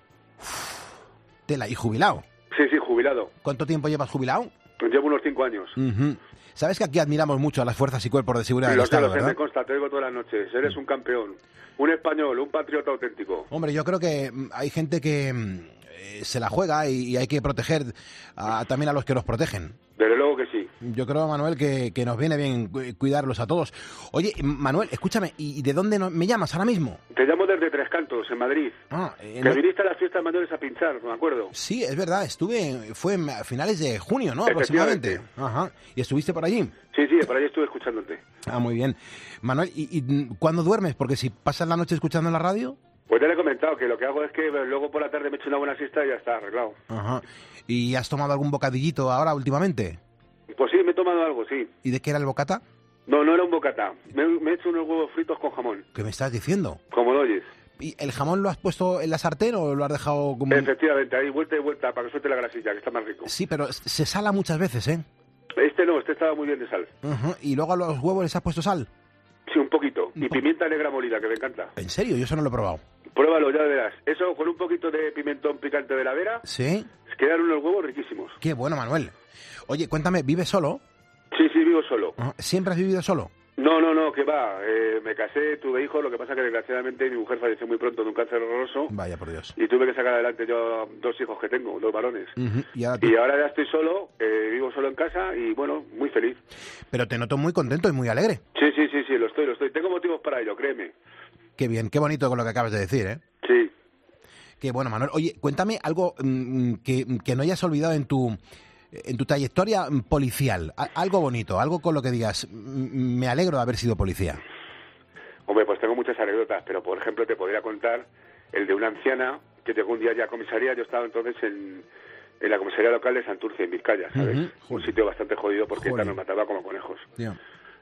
Tela, ¿y jubilado? Sí, jubilado. ¿Cuánto tiempo llevas jubilado? Llevo unos 5 años. Sabes que aquí admiramos mucho a las fuerzas y cuerpos de seguridad del Estado, ¿verdad? Me consta, te digo todas las noches. Eres un campeón, un español, un patriota auténtico. Hombre, yo creo que hay gente que se la juega y hay que proteger también a los que nos protegen. Desde luego que sí. Yo creo, Manuel, que nos viene bien cuidarlos a todos. Oye, Manuel, escúchame, ¿y de dónde me llamas ahora mismo? Te llamo desde Tres Cantos, en Madrid. Que viniste a las fiestas mayores a pinchar, me acuerdo. Sí, es verdad, fue a finales de junio, ¿no? Aproximadamente. Ajá. ¿Y estuviste por allí? Sí, por allí estuve escuchándote. Ah, muy bien. Manuel, ¿y cuándo duermes? Porque si pasas la noche escuchando la radio... Pues ya le he comentado que lo que hago es que luego por la tarde me echo una buena siesta y ya está arreglado. Ajá. ¿Y has tomado algún bocadillito ahora últimamente? Pues sí, me he tomado algo, sí. ¿Y de qué era el bocata? No era un bocata. Me he hecho unos huevos fritos con jamón. ¿Qué me estás diciendo? Como lo oyes. ¿Y el jamón lo has puesto en la sartén o lo has dejado como...? Efectivamente, ahí vuelta y vuelta para que suelte la grasilla, que está más rico. Sí, pero se sala muchas veces, ¿eh? Este estaba muy bien de sal. ¿Y luego a los huevos les has puesto sal? Sí, un poquito. Y pimienta negra molida, que me encanta. ¿En serio? Yo eso no lo he probado. Pruébalo, ya verás. Eso con un poquito de pimentón picante de la vera. ¿Sí? Quedan unos huevos riquísimos. Qué bueno, Manuel. Oye, cuéntame, ¿vives solo? Sí, vivo solo. ¿Siempre has vivido solo? No, que va. Me casé, tuve hijos, lo que pasa que desgraciadamente mi mujer falleció muy pronto de un cáncer horroroso. Vaya, por Dios. Y tuve que sacar adelante yo 2 hijos que tengo, 2 varones. ¿Y ahora ya estoy solo, vivo solo en casa y bueno, muy feliz. Pero te noto muy contento y muy alegre. Sí, lo estoy. Tengo motivos para ello, créeme. Qué bien, qué bonito con lo que acabas de decir, ¿eh? Sí. Qué bueno, Manuel. Oye, cuéntame algo que no hayas olvidado en tu trayectoria policial. Algo bonito, algo con lo que digas, me alegro de haber sido policía. Hombre, pues tengo muchas anécdotas, pero por ejemplo te podría contar el de una anciana que llegó un día ya a comisaría. Yo estaba entonces en la comisaría local de Santurce, en Vizcaya, ¿sabes? Un sitio bastante jodido porque nos mataba como conejos. Yeah.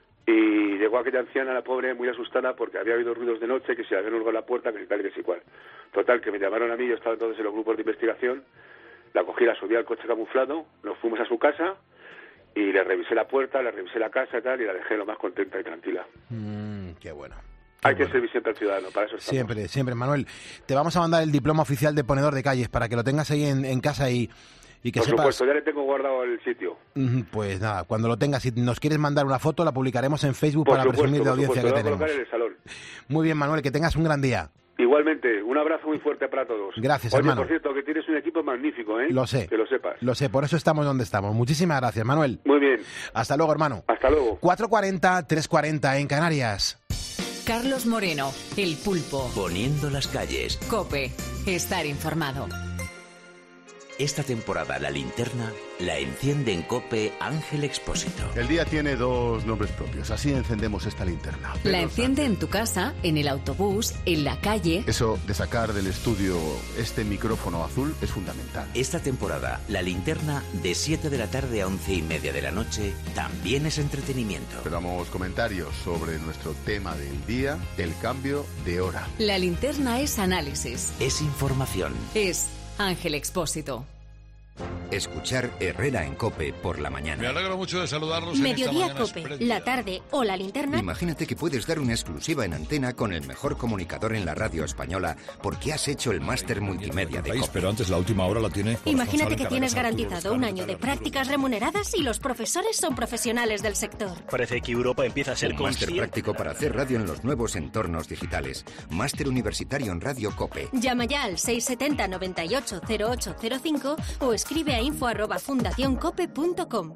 Y llegó aquella anciana, la pobre, muy asustada porque había habido ruidos de noche, que se habían hurgado la puerta, que si tal y que si cual. Total, que me llamaron a mí, yo estaba entonces en los grupos de investigación, la cogí, la subí al coche camuflado, nos fuimos a su casa y le revisé la puerta, le revisé la casa y tal, y la dejé lo más contenta y tranquila. Qué bueno. Hay que servir siempre al ciudadano, para eso estamos. Siempre, Manuel. Te vamos a mandar el diploma oficial de ponedor de calles para que lo tengas ahí en casa y que Por sepas... supuesto, ya le tengo guardado el sitio. Pues nada, cuando lo tengas, si nos quieres mandar una foto, la publicaremos en Facebook para presumir de audiencia que tenemos. Lo voy a colocar en el salón. Muy bien, Manuel, que tengas un gran día. Igualmente, un abrazo muy fuerte para todos. Gracias, Oye, hermano. por cierto, que tienes un equipo magnífico, ¿eh? Lo sé. Que lo sepas. Lo sé, por eso estamos donde estamos. Muchísimas gracias, Manuel. Muy bien. Hasta luego, hermano. Hasta luego. 4:40, 3:40 en Canarias. Carlos Moreno, El Pulpo. Poniendo las calles. COPE. Estar informado. Esta temporada la linterna la enciende en COPE Ángel Expósito. El día tiene dos nombres propios, así encendemos esta linterna. La enciende en tu casa, en el autobús, en la calle. Eso de sacar del estudio este micrófono azul es fundamental. Esta temporada la linterna de 7 de la tarde a 11:30 de la noche también es entretenimiento. Esperamos comentarios sobre nuestro tema del día, el cambio de hora. La linterna es análisis. Es información. Es Ángel Expósito. Escuchar Herrera en COPE por la mañana. Me alegro mucho de saludarlos. Mediodía en esta COPE, espléndida. la tarde o la linterna. Imagínate que puedes dar una exclusiva en antena con el mejor comunicador en la radio española porque has hecho el máster multimedia de COPE. Pero antes la última hora la tiene. Imagínate que tienes garantizado un año de prácticas remuneradas y los profesores son profesionales del sector. Parece que Europa empieza a ser Un máster consciente. práctico para hacer radio en los nuevos entornos digitales. Máster universitario en Radio COPE. Llama ya al 670 98 0805 o escribe a info@fundacioncope.com.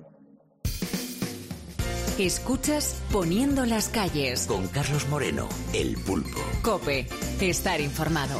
Escuchas Poniendo las calles. Con Carlos Moreno, El Pulpo. COPE. Estar informado.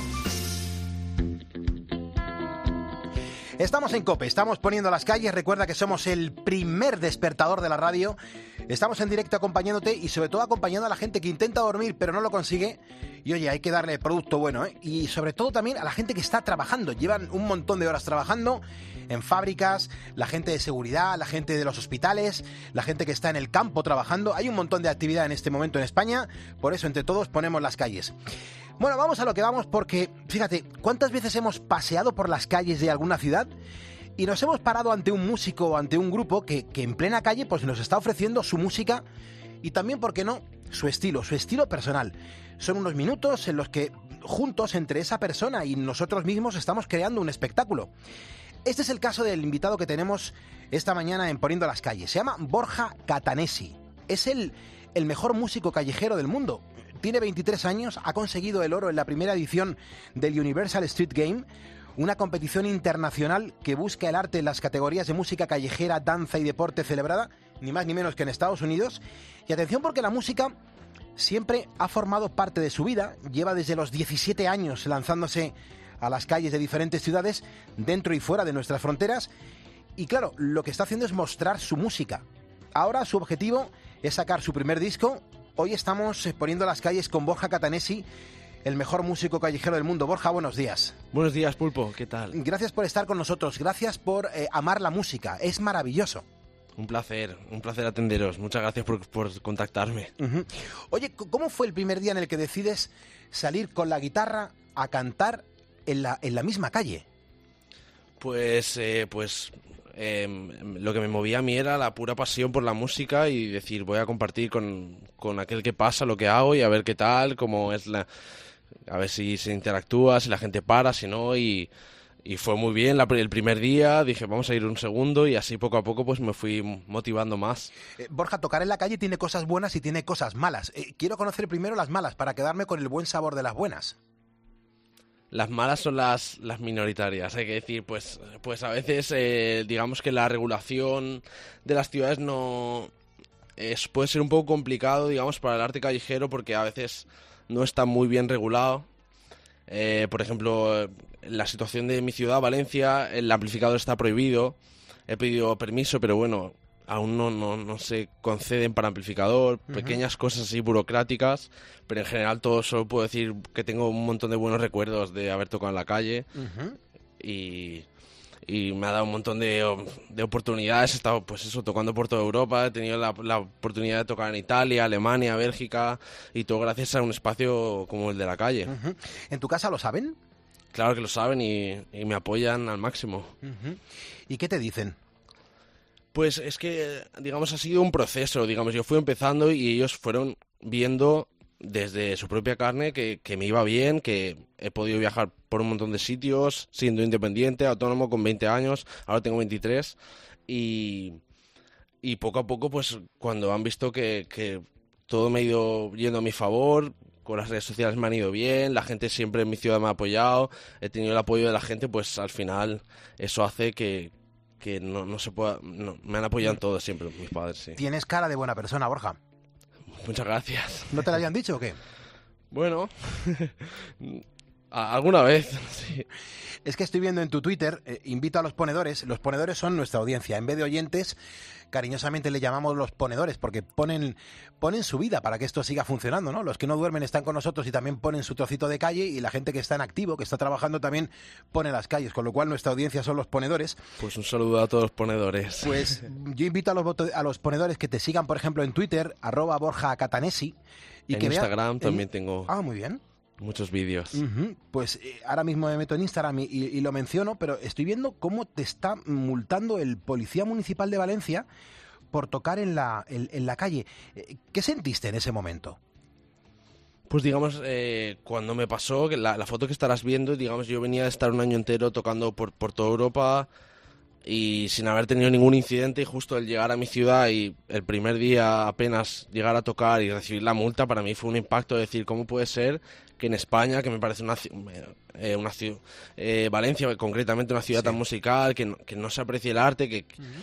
Estamos en COPE, estamos poniendo las calles. Recuerda que somos el primer despertador de la radio. Estamos en directo acompañándote y sobre todo acompañando a la gente que intenta dormir pero no lo consigue. Y oye, hay que darle producto bueno, ¿eh? Y sobre todo también a la gente que está trabajando. Llevan un montón de horas trabajando en fábricas, la gente de seguridad, la gente de los hospitales, la gente que está en el campo trabajando. Hay un montón de actividad en este momento en España. Por eso entre todos ponemos las calles. Bueno, vamos a lo que vamos porque, fíjate, ¿cuántas veces hemos paseado por las calles de alguna ciudad y nos hemos parado ante un músico o ante un grupo que en plena calle pues nos está ofreciendo su música y también, ¿por qué no?, su estilo personal? Son unos minutos en los que juntos entre esa persona y nosotros mismos estamos creando un espectáculo. Este es el caso del invitado que tenemos esta mañana en Poniendo las calles. Se llama Borja Catanesi. Es el mejor músico callejero del mundo. Tiene 23 años, ha conseguido el oro en la primera edición del Universal Street Game, una competición internacional que busca el arte en las categorías de música callejera, danza y deporte celebrada, ni más ni menos que en Estados Unidos. Y atención porque la música siempre ha formado parte de su vida, lleva desde los 17 años lanzándose a las calles de diferentes ciudades, dentro y fuera de nuestras fronteras, y claro, lo que está haciendo es mostrar su música. Ahora su objetivo es sacar su primer disco. Hoy estamos poniendo las calles con Borja Catanesi, el mejor músico callejero del mundo. Borja, buenos días. Buenos días, Pulpo, ¿qué tal? Gracias por estar con nosotros, gracias por amar la música, es maravilloso. Un placer atenderos, muchas gracias por contactarme. Uh-huh. Oye, ¿cómo fue el primer día en el que decides salir con la guitarra a cantar en la misma calle? Pues lo que me movía a mí era la pura pasión por la música y decir, voy a compartir con aquel que pasa lo que hago y a ver qué tal, cómo es a ver si se interactúa, si la gente para, si no, y fue muy bien el primer día. Dije, vamos a ir un segundo, y así poco a poco pues me fui motivando más. Borja, tocar en la calle tiene cosas buenas y tiene cosas malas. Quiero conocer primero las malas para quedarme con el buen sabor de las buenas. Las malas son las minoritarias, hay que decir, pues a veces digamos que la regulación de las ciudades puede ser un poco complicado, digamos, para el arte callejero, porque a veces no está muy bien regulado. Por ejemplo, la situación de mi ciudad, Valencia, el amplificador está prohibido. He pedido permiso, pero bueno, aún no se conceden para amplificador, pequeñas cosas así burocráticas, pero en general todo solo puedo decir que tengo un montón de buenos recuerdos de haber tocado en la calle y me ha dado un montón de oportunidades. He estado pues eso, tocando por toda Europa, he tenido la oportunidad de tocar en Italia, Alemania, Bélgica, y todo gracias a un espacio como el de la calle. ¿En tu casa lo saben? Claro que lo saben y me apoyan al máximo. ¿Y qué te dicen? Pues es que, digamos, ha sido un proceso, digamos, yo fui empezando y ellos fueron viendo desde su propia carne que me iba bien, que he podido viajar por un montón de sitios, siendo independiente, autónomo, con 20 años, ahora tengo 23, y poco a poco, pues, cuando han visto que todo me ha ido yendo a mi favor, con las redes sociales me han ido bien, la gente siempre en mi ciudad me ha apoyado, he tenido el apoyo de la gente, pues al final eso hace que no se pueda... No, me han apoyado en todo siempre, mis padres, sí. Tienes cara de buena persona, Borja. Muchas gracias. ¿No te lo habían dicho o qué? Bueno, alguna vez, sí. Es que estoy viendo en tu Twitter, invito a los ponedores son nuestra audiencia, en vez de oyentes, cariñosamente le llamamos los ponedores, porque ponen su vida para que esto siga funcionando, ¿no? Los que no duermen están con nosotros y también ponen su trocito de calle, y la gente que está en activo, que está trabajando, también pone las calles, con lo cual nuestra audiencia son los ponedores. Pues un saludo a todos los ponedores. Pues yo invito a los ponedores que te sigan, por ejemplo, en Twitter, @Borja Catanesi. Y en que Instagram también tengo... Ah, muy bien. Muchos vídeos. Pues ahora mismo me meto en Instagram y lo menciono, pero estoy viendo cómo te está multando el Policía Municipal de Valencia por tocar en la calle. ¿Qué sentiste en ese momento? Pues digamos, cuando me pasó, que la foto que estarás viendo, digamos, yo venía de estar un año entero tocando por toda Europa y sin haber tenido ningún incidente, y justo el llegar a mi ciudad y el primer día apenas llegar a tocar y recibir la multa, para mí fue un impacto de decir, ¿cómo puede ser que en España, que me parece una ciudad, Valencia concretamente, una ciudad tan musical, que no se aprecie el arte,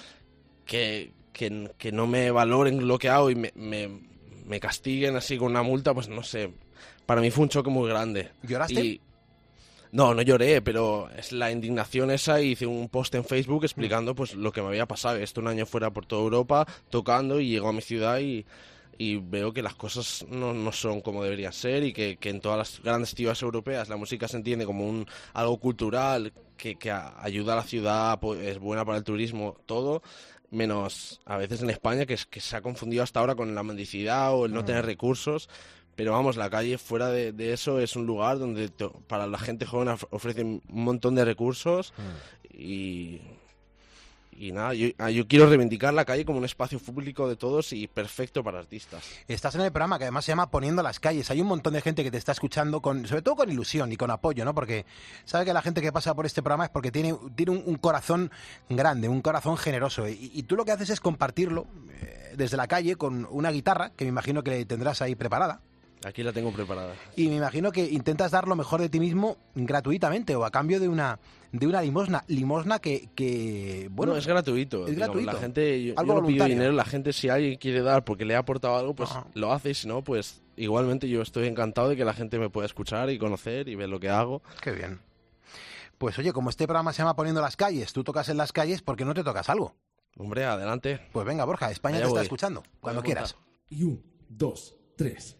que no me valoren lo que hago y me castiguen así con una multa? Pues no sé, para mí fue un choque muy grande. ¿Lloraste? No lloré, pero es la indignación esa, y hice un post en Facebook explicando pues lo que me había pasado. Esto un año fuera por toda Europa tocando, y llego a mi ciudad y veo que las cosas no son como deberían ser, y que en todas las grandes ciudades europeas la música se entiende como algo cultural que ayuda a la ciudad, es buena para el turismo, todo, menos a veces en España, que se ha confundido hasta ahora con la mendicidad o el no tener recursos. Pero vamos, la calle fuera de eso es un lugar donde para la gente joven ofrecen un montón de recursos y nada, yo quiero reivindicar la calle como un espacio público de todos y perfecto para artistas. Estás en el programa que además se llama Poniendo las calles. Hay un montón de gente que te está escuchando, sobre todo con ilusión y con apoyo, ¿no? Porque sabe que la gente que pasa por este programa es porque tiene un corazón grande, un corazón generoso. Y tú lo que haces es compartirlo desde la calle con una guitarra, que me imagino que tendrás ahí preparada. Aquí la tengo preparada. Y me imagino que intentas dar lo mejor de ti mismo gratuitamente o a cambio de una limosna. Limosna que bueno... No, es gratuito. Es gratuito. La gente, yo no pido dinero, la gente, si alguien quiere dar porque le ha aportado algo, pues lo hace, y si no, pues igualmente yo estoy encantado de que la gente me pueda escuchar y conocer y ver lo que hago. Qué bien. Pues oye, como este programa se llama Poniendo las calles, tú tocas en las calles, ¿por qué no te tocas algo? Hombre, adelante. Pues venga, Borja, España te está escuchando, cuando quieras. Y 1, 2, 3...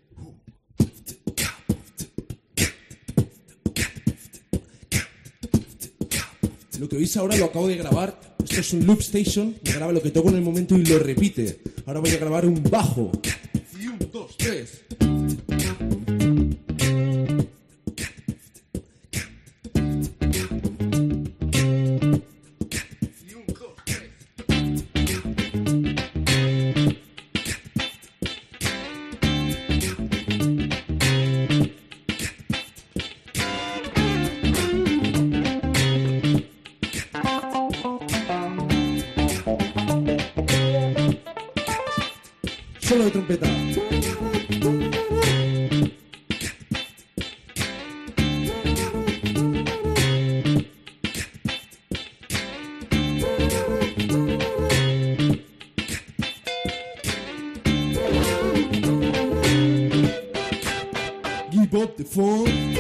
Lo que oís ahora lo acabo de grabar. Esto es un loop station. Me graba lo que toco en el momento y lo repite. Ahora voy a grabar un bajo. Y 1, 2, 3. Solo de trompeta. Give up the phone.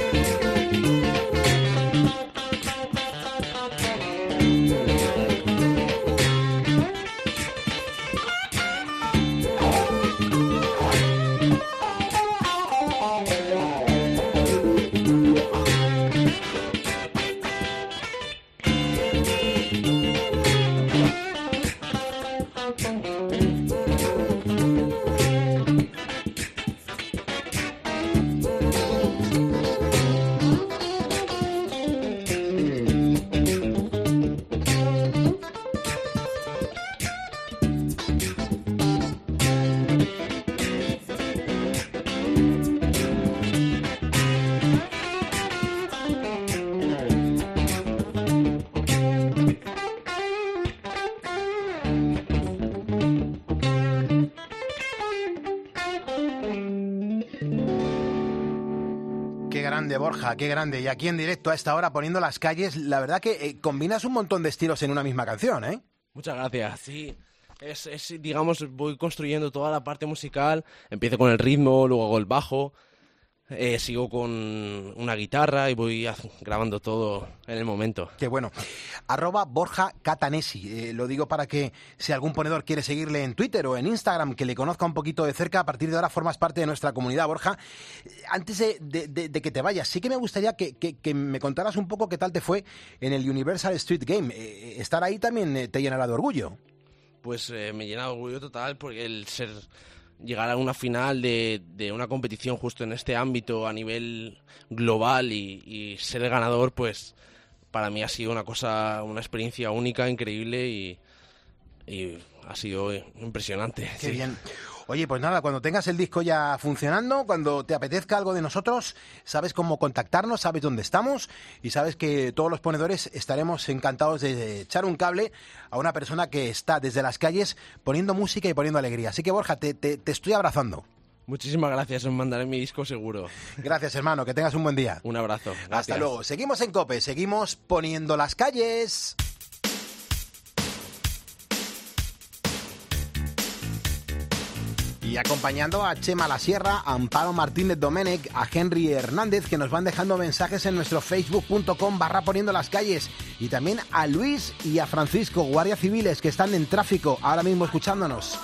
de Borja, qué grande. Y aquí en directo a esta hora poniendo las calles, la verdad que combinas un montón de estilos en una misma canción, ¿eh? Muchas gracias, sí. Digamos, voy construyendo toda la parte musical, empiezo con el ritmo, luego hago el bajo, sigo con una guitarra y voy grabando todo en el momento. Qué bueno. @Borja Catanesi. Lo digo para que si algún ponedor quiere seguirle en Twitter o en Instagram, que le conozca un poquito de cerca, a partir de ahora formas parte de nuestra comunidad. Borja, antes de que te vayas, sí que me gustaría que me contaras un poco qué tal te fue en el Universal Street Game. Estar ahí también te llenará de orgullo. Pues me llena de orgullo total porque llegar a una final de una competición justo en este ámbito a nivel global y ser el ganador, pues para mí ha sido una experiencia única, increíble y ha sido impresionante. Qué bien. Oye, pues nada, cuando tengas el disco ya funcionando, cuando te apetezca algo de nosotros, sabes cómo contactarnos, sabes dónde estamos y sabes que todos los ponedores estaremos encantados de echar un cable a una persona que está desde las calles poniendo música y poniendo alegría. Así que, Borja, te estoy abrazando. Muchísimas gracias, os mandaré mi disco seguro. Gracias, hermano, que tengas un buen día. Un abrazo. Gracias. Hasta luego. Seguimos en COPE, seguimos poniendo las calles. Y acompañando a Chema La Sierra, a Amparo Martínez Domènech, a Henry Hernández, que nos van dejando mensajes en nuestro facebook.com/poniendo las calles. Y también a Luis y a Francisco, guardias civiles que están en tráfico ahora mismo escuchándonos.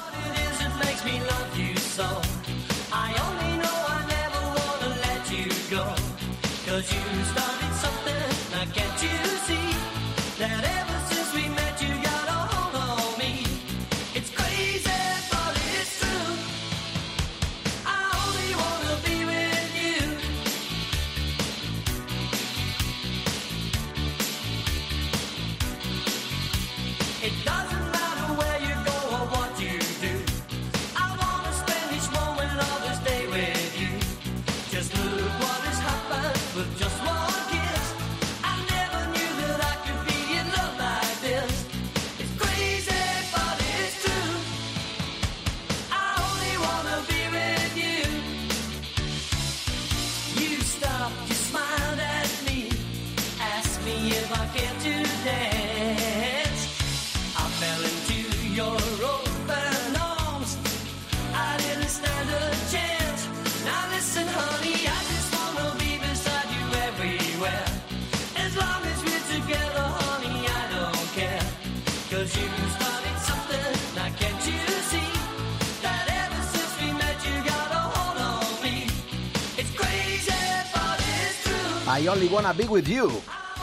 I only wanna be with you.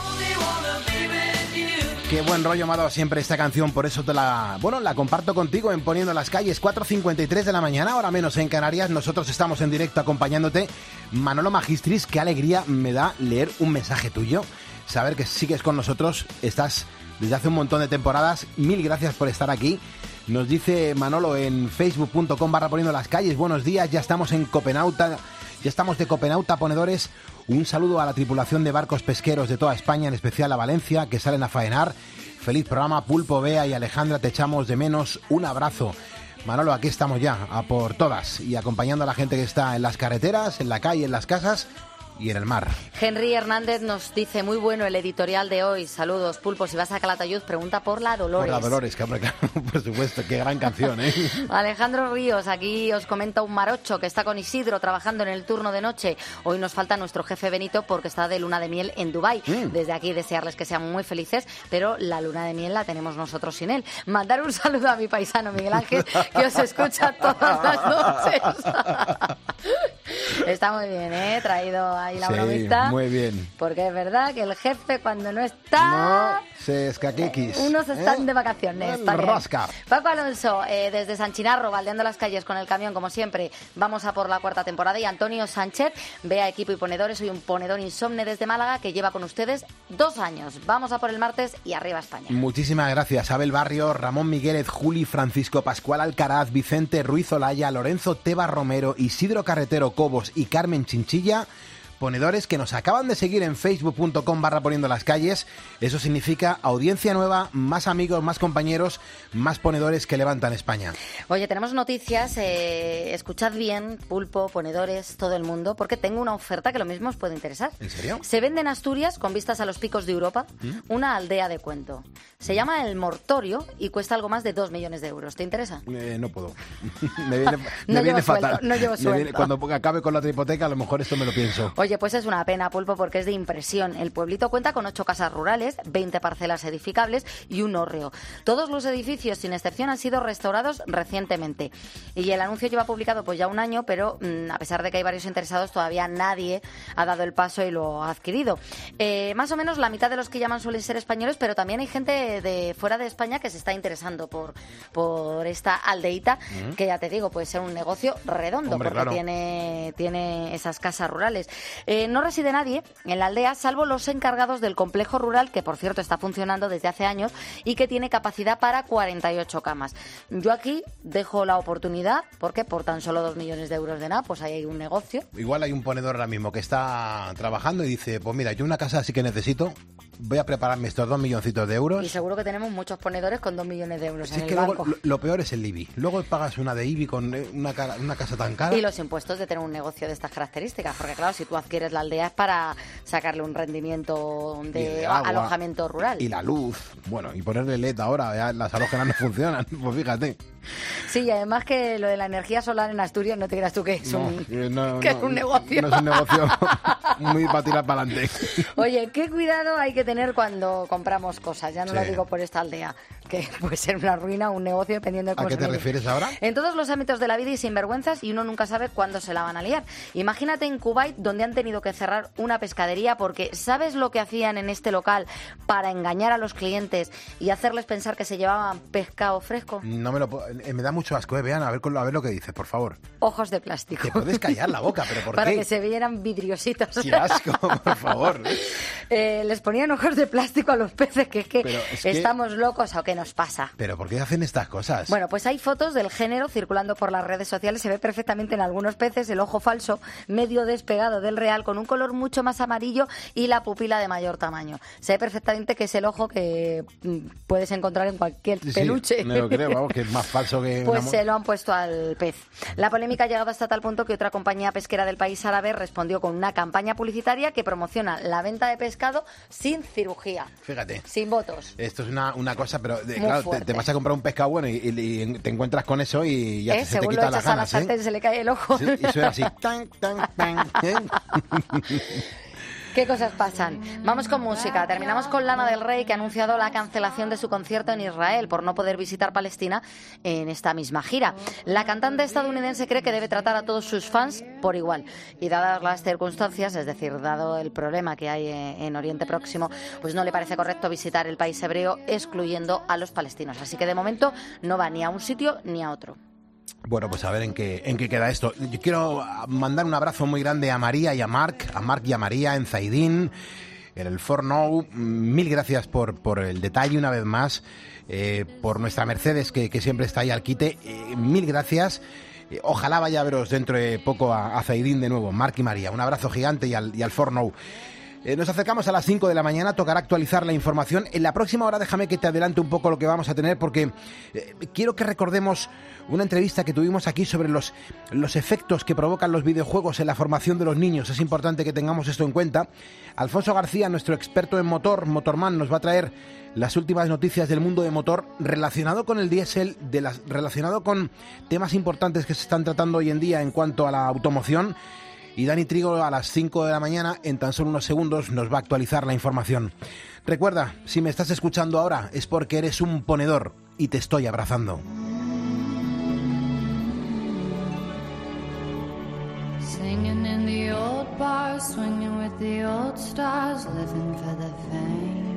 Qué buen rollo me ha dado siempre esta canción, por eso la comparto contigo en Poniendo las Calles. 4:53 de la mañana, ahora menos en Canarias. Nosotros estamos en directo acompañándote. Manolo Magistris, qué alegría me da leer un mensaje tuyo, saber que sigues con nosotros, estás desde hace un montón de temporadas. Mil gracias por estar aquí. Nos dice Manolo en facebook.com/poniendo las calles. Buenos días, ya estamos en Copenauta. Ya estamos de Copenauta, ponedores. Un saludo a la tripulación de barcos pesqueros de toda España, en especial a Valencia, que salen a faenar. Feliz programa, Pulpo, Bea y Alejandra, te echamos de menos. Un abrazo. Manolo, aquí estamos ya, a por todas, y acompañando a la gente que está en las carreteras, en la calle, en las casas y en el mar. Henry Hernández nos dice, muy bueno el editorial de hoy. Saludos, Pulpo. Si vas a Calatayud, pregunta por la Dolores. Por la Dolores, que por supuesto, qué gran canción, ¿eh? Alejandro Ríos, aquí os comenta un marocho que está con Isidro trabajando en el turno de noche. Hoy nos falta nuestro jefe Benito porque está de luna de miel en Dubái. Desde aquí desearles que sean muy felices, pero la luna de miel la tenemos nosotros sin él. Mandar un saludo a mi paisano Miguel Ángel, que os escucha todas las noches. Está muy bien, ¿eh? Traído ahí la bromita. Sí, muy bien. Porque es verdad que el jefe cuando no está... No, se escaquiquis. Unos están de vacaciones. Rasca. Paco Alonso, desde San Chinarro, baldeando las calles con el camión, como siempre. Vamos a por la 4ª temporada. Y Antonio Sánchez, Bea, equipo y ponedores. Soy un ponedor insomne desde Málaga que lleva con ustedes 2 años. Vamos a por el martes y arriba España. Muchísimas gracias. Abel Barrio, Ramón Migueles, Juli, Francisco Pascual Alcaraz, Vicente Ruiz Olaya, Lorenzo Teba Romero, Isidro Carretero Cobos y Carmen Chinchilla ponedores que nos acaban de seguir en facebook.com/poniendo las calles. Eso significa audiencia nueva, más amigos, más compañeros, más ponedores que levantan España. Oye, tenemos noticias, escuchad bien, Pulpo, ponedores, todo el mundo, porque tengo una oferta que lo mismo os puede interesar. ¿En serio? Se vende en Asturias, con vistas a los picos de Europa, una aldea de cuento. Se llama El Mortorio y cuesta algo más de 2 millones de euros. ¿Te interesa? No puedo. me viene fatal. No llevo sueldo. Cuando acabe con la otra hipoteca, a lo mejor esto me lo pienso. Oye, pues es una pena, Pulpo, porque es de impresión. El pueblito cuenta con 8 casas rurales, 20 parcelas edificables y un hórreo. Todos los edificios, sin excepción, han sido restaurados recientemente. Y el anuncio lleva publicado pues ya un año, pero a pesar de que hay varios interesados, todavía nadie ha dado el paso y lo ha adquirido. Más o menos la mitad de los que llaman suelen ser españoles, pero también hay gente de fuera de España que se está interesando por esta aldeíta, que ya te digo, puede ser un negocio redondo. Hombre, porque claro. tiene esas casas rurales. No reside nadie en la aldea, salvo los encargados del complejo rural, que por cierto está funcionando desde hace años y que tiene capacidad para 48 camas. Yo aquí dejo la oportunidad, porque por tan solo 2 millones de euros de nada, pues ahí hay un negocio. Igual hay un ponedor ahora mismo que está trabajando y dice, pues mira, yo una casa sí que necesito, voy a prepararme estos 2 milloncitos de euros. Y seguro que tenemos muchos ponedores con 2 millones de euros en el banco. Luego, lo peor es el IBI. Luego pagas una de IBI con una casa tan cara. Y los impuestos de tener un negocio de estas características, porque claro, si tú adquieres la aldea es para sacarle un rendimiento de agua, alojamiento rural. Y la luz, bueno, y ponerle LED ahora, ya las halógenas no funcionan, pues fíjate. Sí, y además que lo de la energía solar en Asturias, no te creas tú que es un negocio. No es un negocio muy para tirar para adelante. Oye, qué cuidado hay que tener cuando compramos cosas, ya no lo digo por esta aldea, que puede ser una ruina, un negocio dependiendo de cómo ¿A qué te refieres ahora? En todos los ámbitos de la vida y sin vergüenzas, y uno nunca sabe cuándo se la van a liar. Imagínate en Kuwait, donde han tenido que cerrar una pescadería porque ¿sabes lo que hacían en este local para engañar a los clientes y hacerles pensar que se llevaban pescado fresco? No me lo puedo... Me da mucho asco, vean, a ver lo que dices, por favor. Ojos de plástico. Te puedes callar la boca, pero ¿por para qué? Para que se vieran vidriositos. ¡Qué asco, por favor! Les ponían ojos de plástico a los peces, que es que estamos locos, ¿o qué nos pasa? ¿Pero por qué hacen estas cosas? Bueno, pues hay fotos del género circulando por las redes sociales. Se ve perfectamente en algunos peces el ojo falso, medio despegado del real, con un color mucho más amarillo y la pupila de mayor tamaño. Se ve perfectamente que es el ojo que puedes encontrar en cualquier peluche. Sí, me lo creo, vamos, que es más falso que... Pues se lo han puesto al pez. La polémica ha llegado hasta tal punto que otra compañía pesquera del país árabe respondió con una campaña publicitaria que promociona la venta de pescado sin cirugía. Fíjate. Sin votos. Esto es una cosa, pero claro, te vas a comprar un pescado bueno y te encuentras con eso y ya se te quita las ganas. Según lo echas a la sartén se le cae el ojo. Sí, y suena así. Tan, tan, tan, ¿Qué cosas pasan? Vamos con música. Terminamos con Lana del Rey, que ha anunciado la cancelación de su concierto en Israel por no poder visitar Palestina en esta misma gira. La cantante estadounidense cree que debe tratar a todos sus fans por igual. Y dadas las circunstancias, es decir, dado el problema que hay en Oriente Próximo, pues no le parece correcto visitar el país hebreo excluyendo a los palestinos. Así que de momento no va ni a un sitio ni a otro. Bueno, pues a ver en qué queda esto. Yo quiero mandar un abrazo muy grande a María y a Marc y a María en Zaidín, en el Fornou. Mil gracias por el detalle una vez más, por nuestra Mercedes que siempre está ahí al quite. Mil gracias. Ojalá vaya a veros dentro de poco a Zaidín de nuevo, Marc y María. Un abrazo gigante y al Fornou. Nos acercamos a las 5 de la mañana, tocará actualizar la información. En la próxima hora déjame que te adelante un poco lo que vamos a tener, porque quiero que recordemos una entrevista que tuvimos aquí sobre los efectos que provocan los videojuegos en la formación de los niños. Es importante que tengamos esto en cuenta. Alfonso García, nuestro experto en Motorman, nos va a traer las últimas noticias del mundo de motor relacionado con el diésel, relacionado con temas importantes que se están tratando hoy en día en cuanto a la automoción. Y Dani Trigo a las 5 de la mañana, en tan solo unos segundos, nos va a actualizar la información. Recuerda, si me estás escuchando ahora es porque eres un ponedor y te estoy abrazando. Singing in the old bars, swinging with the old stars, living for the fame.